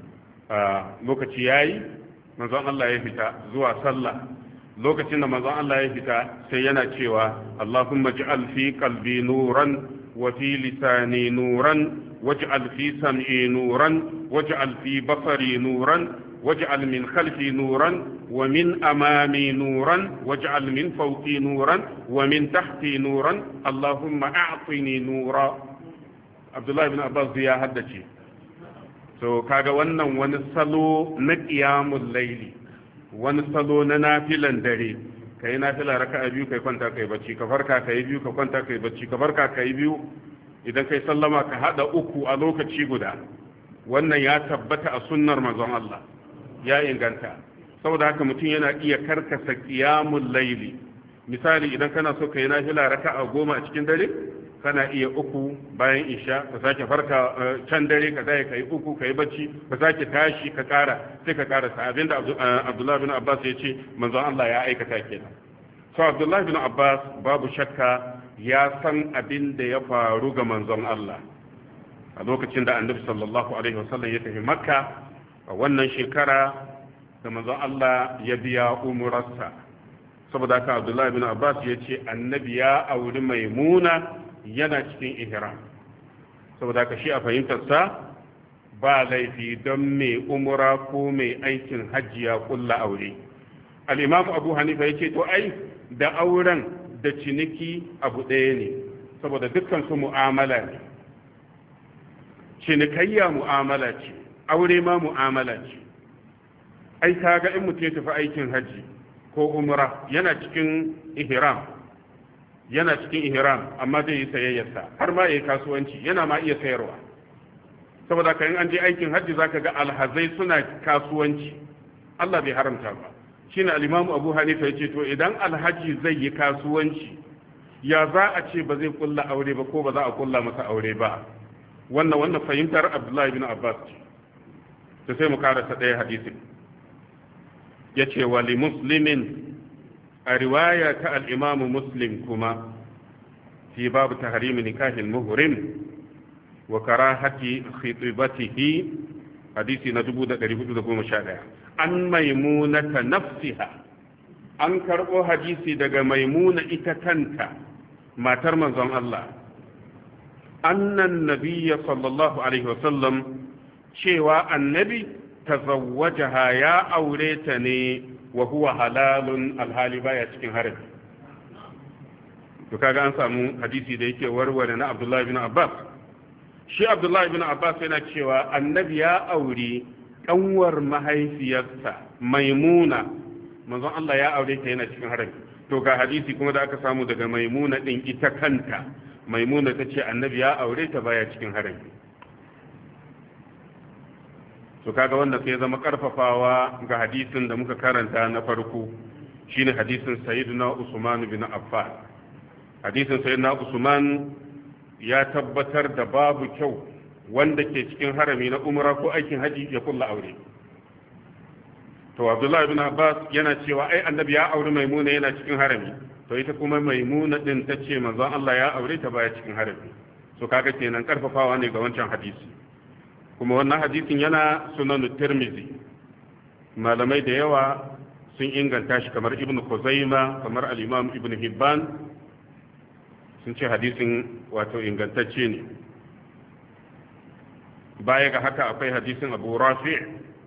lokaci yayi manzon Allah ya fita zuwa sallah lokacin da manzon Allah ya fita sai yana cewa Allahumma ij'al fi qalbi nuran wa fi lisani nuran waj'al fi sam'i nuran waj'al fi basari nuran waj'al min khalfi nuran wa min amami nuran waj'al min fawqi nuran wa min tahti nuran Allahumma a'tini nura Abdullah ibn Abbas ya haddace so kaga wannan wani salo na qiyamul layli wani salo na nafilan dare kai nafila raka'a biyu kai kwanta kai bacci ka farka kai biyu ka kwanta kai bacci ka farka kai biyu idan kai sallama ka hada uku a lokaci guda wannan ya tabbata a sunnar manzon Allah ya inganta saboda haka mutum yana iya karkasa qiyamul layli misali idan kana so kai nafila raka'a 10 a cikin dare kana iya uku bayan isha ka sake farka can dare ka zai kai uku kai bacci ka sake tashi ka kara sai ka kara abin da Abdullah bin Abbas ya ce manzon Allah ya aikata kenan so Abdullah bin Abbas babu shakka ya san abin da ya faru ga manzon Allah a lokacin da Annabi sallallahu alaihi wasallam ya tafi Makka a wannan shekara da manzon Allah ya biya umurarsa saboda haka Abdullah bin Abbas ya ce Annabi ya auri Maimuna yana cikin ihram saboda ka shi a fahimtarsa ba laifi don mai umura ko mai aikin hajji ya kulla aure al-imam Abu Hanifa yace to ai da auren da ciniki abu ɗaya ne saboda dukkan su mu'amala ne cinikayya mu'amala ce aure ma mu'amala ce ai kaga in mutum ya tafi aikin hajji ko umra yana cikin ihram amma zai yi sayayyarsa har ma yayi kasuwanci yana ma iya sayarwa saboda kan an je aikin hajji zaka ga alhazai suna kasuwanci Allah bai haramta ba shine al-Imam Abu Hanifa yace to idan alhaji zai yi kasuwanci ya za a ce ba zai kulla aure ba ko ba za a kulla masa aure ba wannan fahimtar Abdullah ibn Abbas to sai mu karanta ɗaya hadisin yace wa li muslimin a riwaya ta al'imamu muslim kuma fi babu ta harimi nikahin muhurim wa karahati khitibatihi hadisi na 1411 an maimunata nafsiha an karɓo hadisi daga maimuna ita kanta matar manzon Allah annan nabiyya sallallahu alaihi wasallam cewa annabi tazawwajaha ya aure ta ne wa huwa halalun alhali baya cikin harami to kaga an samu hadisi da yake warware na Abdullah ibn Abbas shi Abdullah ibn Abbas yana cewa annabi ya auri kanwar mahaifiyarsa Maimuna manzon Allah ya aure ta yana cikin harami to ga hadisi kuma da aka samu daga Maimuna din ita kanta Maimuna tace annabi ya aure ta baya cikin harami to kaga wanda sai zama karfafawa ga hadisin da muka karanta na farko shine hadisin sayyidina Usman bin Affan hadisin sayyidina Usman ya tabbatar da babu kyau wanda ke cikin harami na umra ko aikin haji ya kulla aure to Abdullah ibn Abbas yana cewa ai annabi ya aure Maimuna yana cikin harami to ita kuma Maimuna din tace manzon Allah ya aure ta baya cikin harami so kaga kenan karfafawa ne ga wancan hadisi kuma wannan hadisin yana sunan Tirmidhi malamai da yawa sun inganta shi kamar Ibn Khuzaima kamar al-Imam Ibn Hibban sun ce hadisin wato ingantacce ne baya ga haka akwai hadisin Abu Rafi'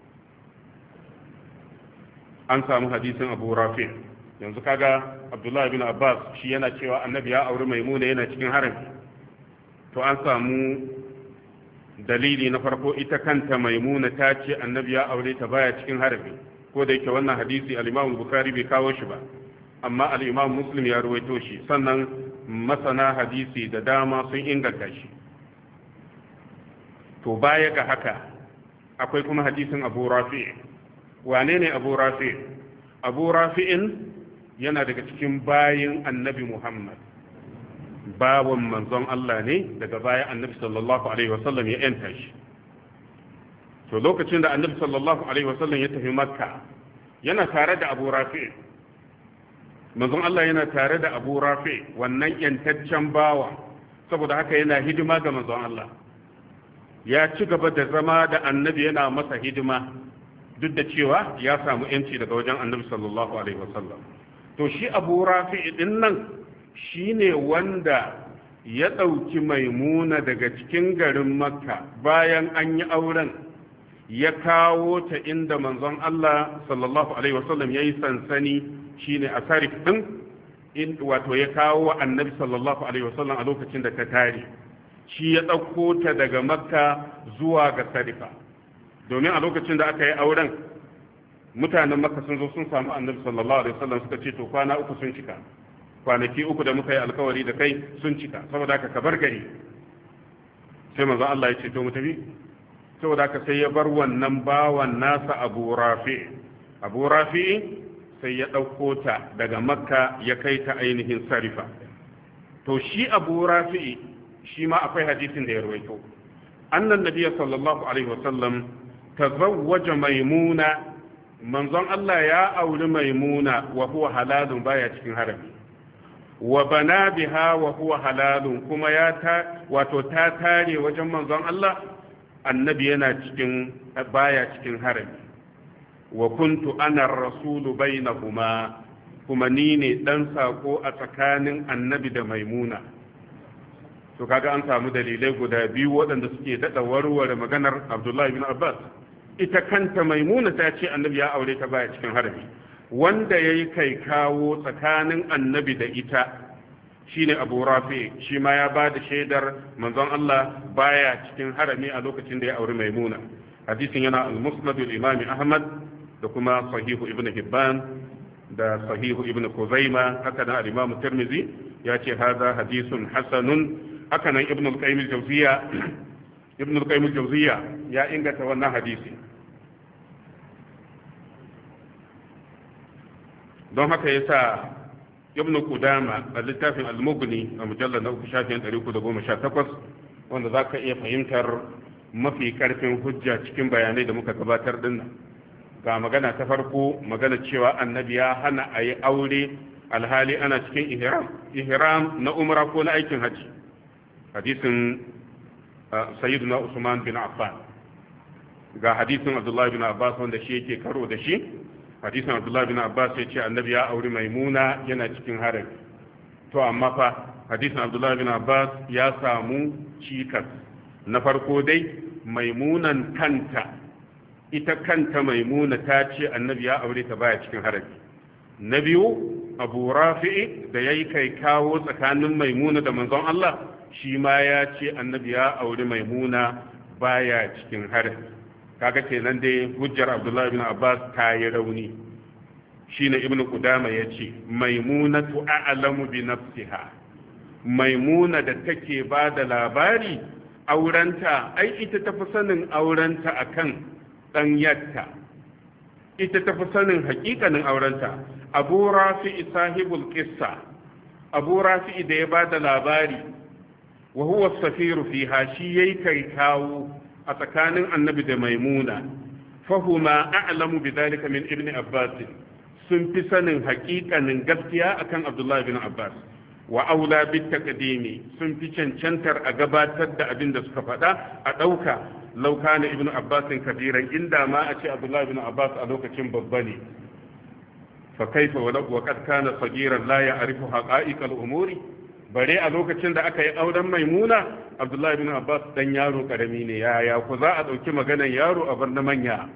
an samu hadisin Abu Rafi' yanzu kaga Abdullah ibn Abbas shi yana cewa annabi ya auri Maimuna yana cikin harami to an samu dalili na farko ita kanta maimuna ta ce annabi ya aure ta baya cikin harami, ko da yake wannan hadisi al-Imam Bukhari bai kawo shi ba, amma al-Imam Muslim ya ruwaito shi, sannan masana hadisi da dama sun inganta shi. to baya ga haka akwai kuma hadisin Abu Rafi'. wane ne Abu Rafi'? Abu Rafi'in yana daga cikin bayin annabi Muhammad, bawan manzon Allah ne, daga baya annabi sallallahu alaihi wasallam ya yanta shi. to lokacin da annabi sallallahu alaihi wasallam ya tafi makka yana tare da Abu Rafi', manzon Allah yana tare da Abu Rafi', wannan yantaccen bawa, saboda haka yana hidima ga manzon Allah, ya ci gaba da zama da annabi yana masa hidima duk da cewa ya samu yanci daga wajen annabi sallallahu alaihi wasallam. to shi Abu Rafi' din nan shine wanda ya ɗauki maimuna daga cikin garin makka bayan an yi auren, ya kawo ta inda manzon Allah sallallahu alaihi wasallam ya yi sansani, shine a sarif din, wato ya kawo wa annabi sallallahu alaihi wasallam a lokacin da ta tare. shi ya ɗauko ta daga makka zuwa ga sarifa, domin a lokacin da aka yi auren mutanen makka sun zo sun samu annabi sallallahu alaihi wasallam suka ce to kwana uku sun cika, kwanaki uku da muka yi alkawari da kai sun cika, saboda haka ka bar gari. sai manzo Allah ya ce to mu tafi, saboda haka sai ya bar wannan bawan nasa Abu Rafi sai ya ɗauko ta daga makka ya kai ta ainihin sarifa. to shi Abu Rafi shi ma akwai hadisin da ya rawaito, annan nabiyyi sallallahu alaihi wasallam tazawwaja maimuna, manzon Allah ya auri maimuna wa huwa halalun, baya cikin harami, wa bana biha wa huwa halalun, kuma ta tare wajen manzon Allah, annabi yana cikin baya cikin harami. wa kuntu ana rasulu bainahuma, kuma ni ne dan sako a tsakanin annabi da maimuna. to kaga an samu dalilai guda biyu waɗanda suke daɗa warware maganar Abdullahi bin Abbas. ita kanta maimuna ta ce annabi ya aure ta baya cikin harami, wanda ya yi kai kawo tsakanin annabi da ita shine Abu Rafi, shi ma ya ba da shaidar manzon Allah baya cikin harami a lokacin da ya auri maimuna. hadisin yana al-Musnad al-Imam Ahmad da kuma sahihu Ibn Hibban da sahihu Ibn Khuzaimah, haka nan al-Imam Tirmidhi ya ce hadha hadisun hasanun. haka nan Ibn al-Qayyim al-Jawziyya ya inganta wannan hadisi. don haka yasa Ibn Qudama a littafin al-Mughni a mujallal na 318 wanda zaka iya fahimtar mafi karfin hujja cikin bayanai da muka gabatar din nan. ga magana ta farko, magana cewa annabi ya hana a yi aure alhali ana cikin ihram na umra ko na aikin haji. hadisin sayyiduna Usman bin Affan, ga hadisin Abdullah bin Abbas wanda shi yake karo da shi. hadisin Abdullah bin Abbas ya ce annabi ya auri maimuna yana cikin harami. to amma fa hadisin Abdullah bin Abbas ya samu cikas. na farko dai maimunan kanta, ita kanta maimuna ta ce annabi ya aure ta baya cikin harami. na biyu Abu Rafi'i da yayi kai kawo tsakanin maimuna da manzon Allah, shi ma ya ce annabi ya auri maimuna baya cikin harami. kaga kenan dai hujjar Abdullah bin Abbas ta yi rauni. shine Ibn Qudama yace maimunatu a'lamu bi nafsiha, maimuna da take ba da labari aurenta, ai ita tafi sanin aurenta akan ɗanyarta, ita tafi sanin hakikanin aurenta. Abu Rafi sahibul qissa, Abu Rafi da ya ba da labari, wa huwa safiru fiha, shi yayi kai kawo a tsakanin annabi da maimuna. fahuma a'lamu bidhalika min ibn Abbas, sun fi sanin hakikanin gaskiya akan Abdullah bin Abbas. wa aula bit taqdimi, sun fi cancantar a gabatar da abin da suka faɗa a ɗauka. law kana ibn Abbas kabiran, inda ma a ce Abdullah bin Abbas a lokacin babba ne, fa kaifa wa qad kana sagiran la ya'rifu haqa'iq al-umuri, bare a lokacin da aka yi auren maimuna Abdullah bin Abbas dan yaro karami ne, yaya ku za a ɗauki maganar yaro a bar na manya.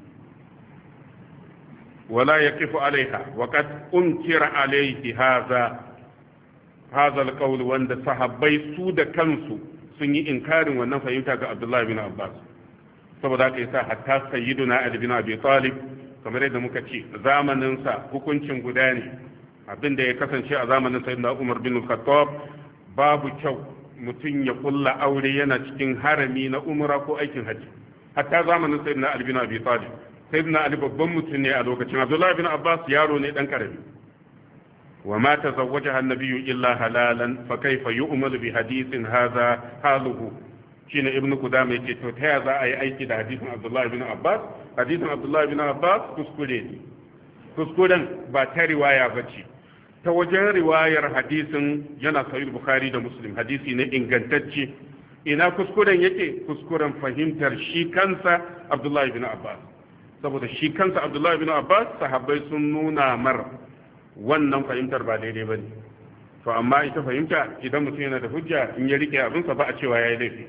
wala yaqifu alaiha wa qad unkira alaihi hadha al-qawl, wanda sahabbai su da kansu sun yi inkarin wannan fahimta ga Abdullah bin Abbas saboda haka yasa hatta sayyiduna Ali bin Abi Talib kamar yadda muka ce zamanin sa hukuncin guda ne abinda ya kasance a zamanin sayyidina Umar bin Khattab babu kyau mutum ya kulla aure yana cikin harami na umra ko aikin haji hatta zamanin sayyidina Ali bin Abi Talib sayyidina Ali babban mutum ne a lokacin Abdullah bin Abbas yaro ne dan karami wa ma tazawwajaha an-nabiyyu illa halalan fa kayfa yu'malu bi hadithin hadha haluhu shine ibnu Qudamah yace to ta za a yi aiki da hadisin Abdullah bin Abbas hadisin Abdullah bin Abbas kuskure ne kuskuren ba ta riwaya bace ta wajen riwayar hadisin yana sahih Bukhari da Muslim hadisi ne ingantacce ina kuskuren yake kuskuren fahimtar shi kansa Abdullah bin Abbas saboda shi kansa Abdullah bin Abbas sahabbai sun nuna mar wannan fahimtar ba daidai bane to amma ita fahimta idan mutum yana da hujja in ya rike abinsa ba a cewa yayi laifi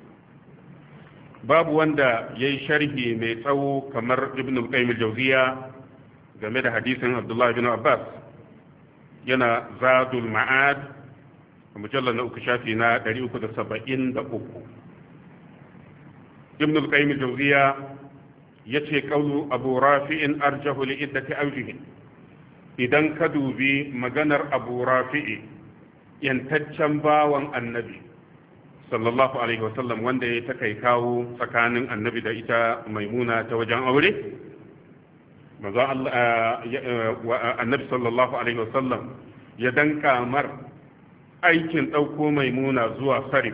babu wanda yayi sharhi mai tsawo kamar Ibn al-Qayyim al-Jawziyya game da hadisin Abdullah bin Abbas yana Zadul Ma'ad mujallal na 3 shafi na 373 Ibn al-Qayyim al-Jawziyya yace qawlu Abu Rafi'in arjahu li iddati awjihi idan ka dubi maganar Abu Rafi'i yantaccen bawan annabi sallallahu alaihi wasallam wanda ya ta kai kawo tsakanin annabi da ita maimuna ta wajen aure manzo annabi sallallahu alaihi wasallam ya danka mar aikin dauko maimuna zuwa sarif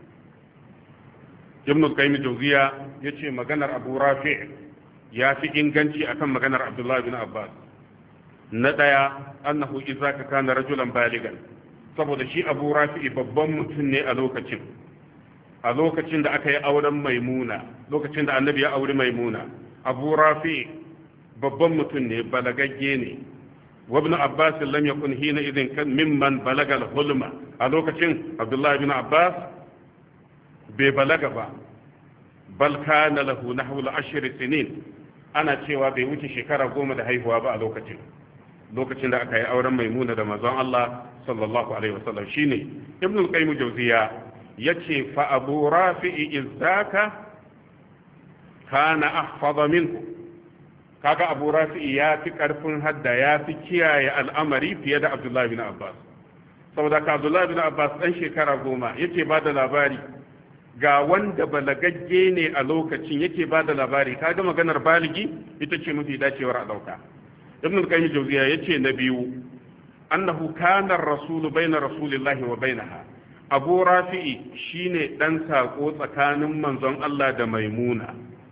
ibn al-qayyim jawziya yace maganar Abu Rafi' ya fi inganci akan maganar Abdullah bin Abbas na daya annahu idza kana rajulan baligan saboda shi Abu Rafi' babban mutum ne a lokacin da aka yi auren maimuna lokacin da annabi ya auri maimuna Abu Rafi' babban mutum ne balagagge ne wa ibn Abbas lam yakun hina idin kan mimman balagal hulma a lokacin Abdullah ibn Abbas bai balaga ba bal kana lahu nahwu al-ashr sinin ana cewa bai wuce shekara 10 da haihuwa ba a lokacin da aka yi auren maimuna da manzon Allah sallallahu alaihi wasallam shine ibn al-qayyim jawziya yace fa abu rafi'i izaka kana ahfaza minhu kaga abu rafi'i ya fi karfin hadda ya fi kiyaye al'amari fiye da abdullahi bin abbas saboda ka abdullahi bin abbas dan shekara 10 yake ba da labari ga wanda balagagge ne a lokacin yake ba da labari kaga maganar baligi ita ce mafi dacewar a dauka ibn al-qayyim jawziya yace na biyu annahu kana ar-rasul bayna rasulillahi wa bainaha abu rafi'i shine dan sako tsakanin manzon Allah da maimuna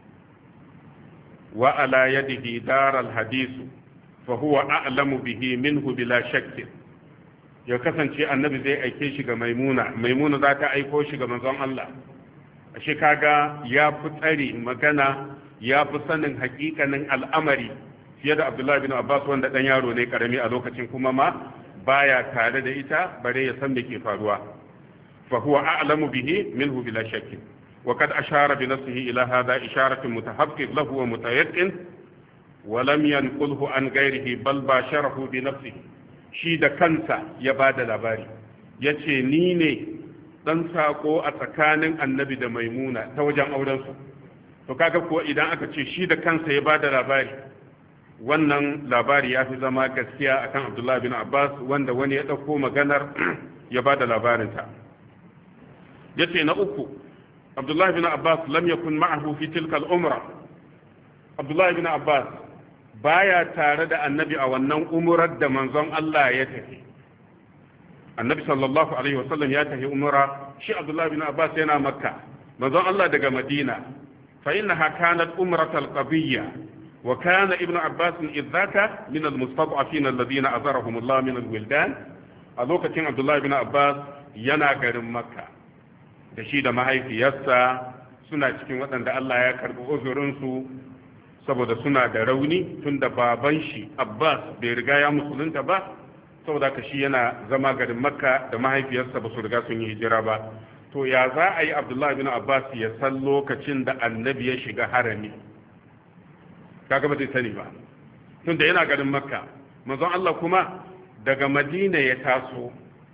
wa ala yadihi dar al-hadith fa huwa a'lamu bihi minhu bila shakk ya kasance annabi zai aike shi ga maimuna za ta aiko shi ga manzon Allah ashe kaga ya fi tsare magana ya fi sanin hakikanin al'amari fiye da Abdullahi bin Abbas wanda dan yaro ne karami a lokacin kuma ma baya tare da ita bare ya san me ke faruwa fa huwa a'lamu bihi minhu bila shakk wa kad ashara bi nafsihi ila hadha isharatun mutahaqqiq lahu wa mutayaqqin wa lam yanqulhu an ghayrihi bal basharahu bi nafsihi shi da kansa ya bada labari yace ni ne dan sako a tsakanin annabi da maimuna ta wajen auren su to kaga kuwa idan aka ce shi da kansa ya bada labari wannan labari ya fi zama gaskiya akan Abdullah bin Abbas wanda wani ya ɗauko maganar ya ba da labarinta ya ce na uku Abdullah bin Abbas lam yakun ma'ahu fi tilka al-umra Abdullah bin Abbas baya tare da annabi a wannan umurar da manzon Allah ya tafi annabi sallallahu alaihi wasallam ya tafi umra shi Abdullah bin Abbas yana makka manzon Allah daga madina fa innaha kanat umratal qabiyya وكان ابن عباس إذ ذاك من المستضعفين الذين أزرهم الله من الولدان أذوك عبد الله بن عباس يناقر مكة دشيد ما هي في يسا suna cikin waɗanda Allah ya karɓi uzurinsu saboda suna da rauni tun da baban shi Abbas bai riga ya musulunta ba saboda ka shi yana zama garin Makka da mahaifiyarsa ba su riga sun yi hijira ba to ya za a yi Abdullah bin Abbas ya san lokacin da annabi ya shiga harami kaga ba zai sani ba tunda yana garin Makka manzon Allah kuma daga Madina ya taso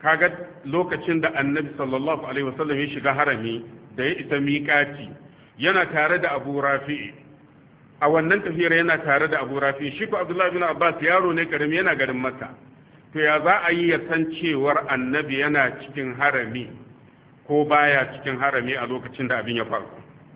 kaga lokacin da annabi sallallahu alaihi wasallam ya shiga harami da ya isa miƙati yana tare da Abu Rafi'i a wannan tafiyar yana tare da Abu Rafi'i shi ko Abdullah bin Abbas yaro ne karami yana garin Makka to ya za a yi ya san cewar annabi yana cikin harami ko baya cikin harami a lokacin da abin ya faru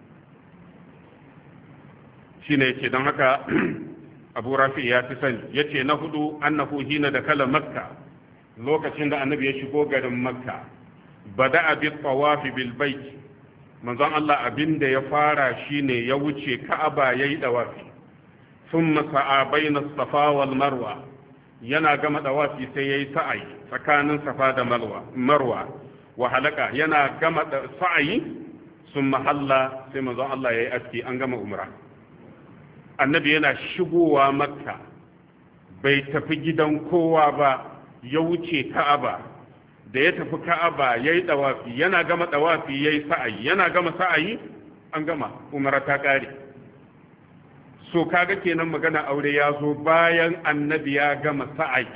shine yake don haka Abu Rafi'i ya fi sani yace na hudu annahu hina da kala Makka lokacin da annabi ya shigo garin Makka bada'a bi tawafi bil bait manzon Allah abin da ya fara shine ya wuce Ka'aba yayi dawafi thumma sa'a bayna Safa wal Marwa yana gama dawafi sai yayi sa'i tsakanin Safa da Marwa wa halaka yana gama sa'i thumma halla sai manzon Allah yayi aski an gama umra annabi yana shigowa Makka bai tafi gidan kowa ba ya wuce Ka'aba da ya tafi Ka'aba yayi dawafi yana gama dawafi yayi sa'ayi yana gama sa'ayi an gama umara ta kare so kaga kenan magana aure ya zo bayan annabi ya gama sa'ayi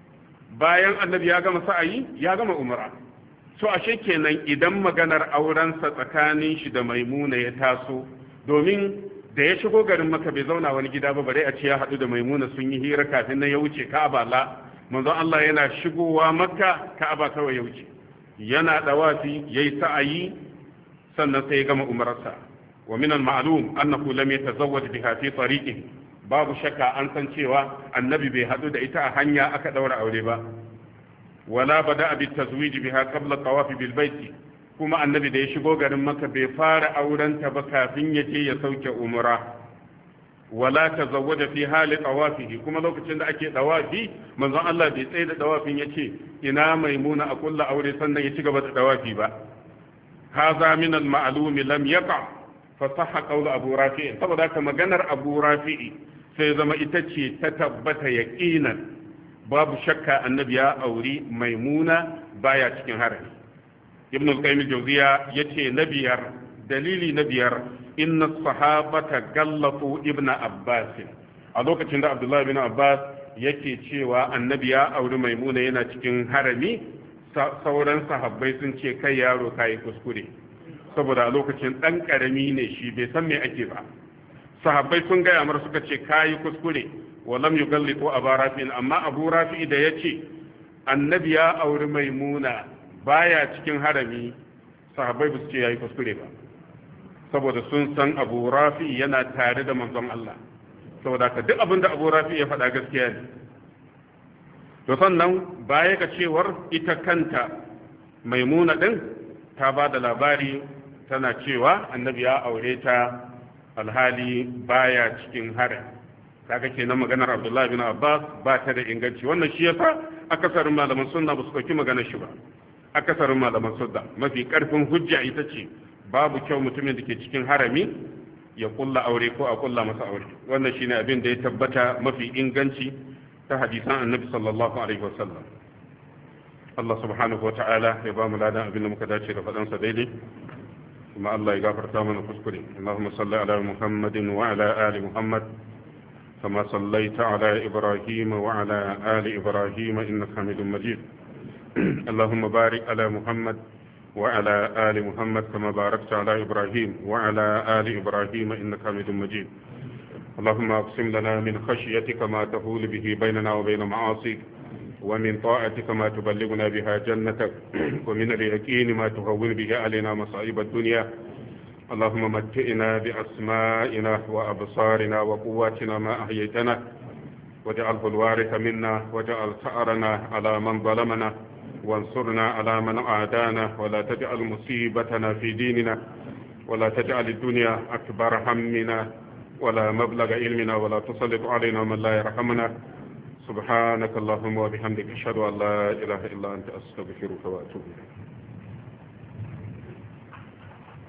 ya gama umara so ashe kenan idan maganar aurensa tsakanin shi da Maimuna ya taso domin da ya shigo garin Makka bai zauna wani gida ba bare a ce ya haɗu da Maimuna sun yi hira kafin nan ya wuce Ka'aba la manzon Allah yana shigowa Makka Ka'aba kawai ya wuce yana dawafi yayi sa'ayi sannan sai ya gama umarsa wa min al-ma'lum annahu lam yatazawwaj biha fi tariqihi babu shakka an san cewa annabi bai hadu da ita a hanya aka daura aure ba wala bada bi tazwij biha qabla tawaf bil bayt kuma annabi da ya shigo garin Makka bai fara aurenta ba kafin ya je ya sauke umra wala tazawwaja fi hali tawafihi kuma lokacin da ake tawafi manzon Allah bai tsaye da tawafin yace ina Maimuna a kullu aure sannan ya ci gaba da tawafi ba hadha min al-ma'lum lam yaqa fa sahha qawl Abu Rafi' saboda haka maganar Abu Rafi' sai zama ita ce ta tabbata yaqinan babu shakka annabi ya auri Maimuna baya cikin harami Ibn al-Qayyim al-Jawziyya yace dalili na biyar inna sahabata gallatu ibn Abbas a lokacin da Abdullah bin Abbas yake cewa annabi ya auri Maimuna yana cikin harami sauran sahabbai sun ce kai yaro kai kuskure saboda a lokacin dan karami ne shi bai san me ake ba sahabbai sun gaya mar suka ce kai kuskure walam yugallitu Abu Rafi amma Abu Rafi da yace annabi ya auri Maimuna baya cikin harami sahabbai ba su ce yayi kuskure ba saboda sun san Abu Rafi yana tare da manzon Allah saboda ka duk abinda Abu Rafi ya faɗa gaskiya ne to sannan baya ga cewar ita kanta Maimuna din ta ba da labari tana cewa annabi ya aure ta alhali baya cikin haram kaga kenan maganar Abdullah bin Abbas ba ta da inganci wannan shi yasa akasarin malaman sunna ba su dauki maganar shi ba akasarin malaman sunna mafi karfin hujja ita ce babu kyau mutumin da ke cikin harami ya kulla aure ko a kulla masa aure wannan shine abin da ya tabbata mafi inganci ta hadisan annabi sallallahu alaihi wasallam Allah subhanahu wa ta'ala ya ba mu ladan abin da muka dace da fadansa daidai kuma Allah ya gafarta mana kuskure Allahumma salli ala Muhammadin wa ala ali Muhammad kama sallaita ala Ibrahim wa ala ali Ibrahim innaka Hamidum Majid Allahumma barik ala Muhammad وعلى آل محمد كما باركت على إبراهيم وعلى آل إبراهيم إنك حميد مجيد اللهم أقسم لنا من خشيتك ما تحول به بيننا وبين معاصيك ومن طاعتك ما تبلغنا بها جنتك ومن اليقين ما تهون به علينا مصائب الدنيا اللهم متئنا بأسمائنا وأبصارنا وقواتنا ما أحييتنا واجعله الوارث منا واجعل ثأرنا على من ظلمنا وانصرنا على من عادانا ولا تجعل مصيبتنا في ديننا ولا تجعل الدنيا أكبر همنا ولا مبلغ علمنا ولا تسلط علينا من لا يرحمنا سبحانك اللهم وبحمدك أشهد أن لا إله إلا أنت أستغفرك وأتوب إليك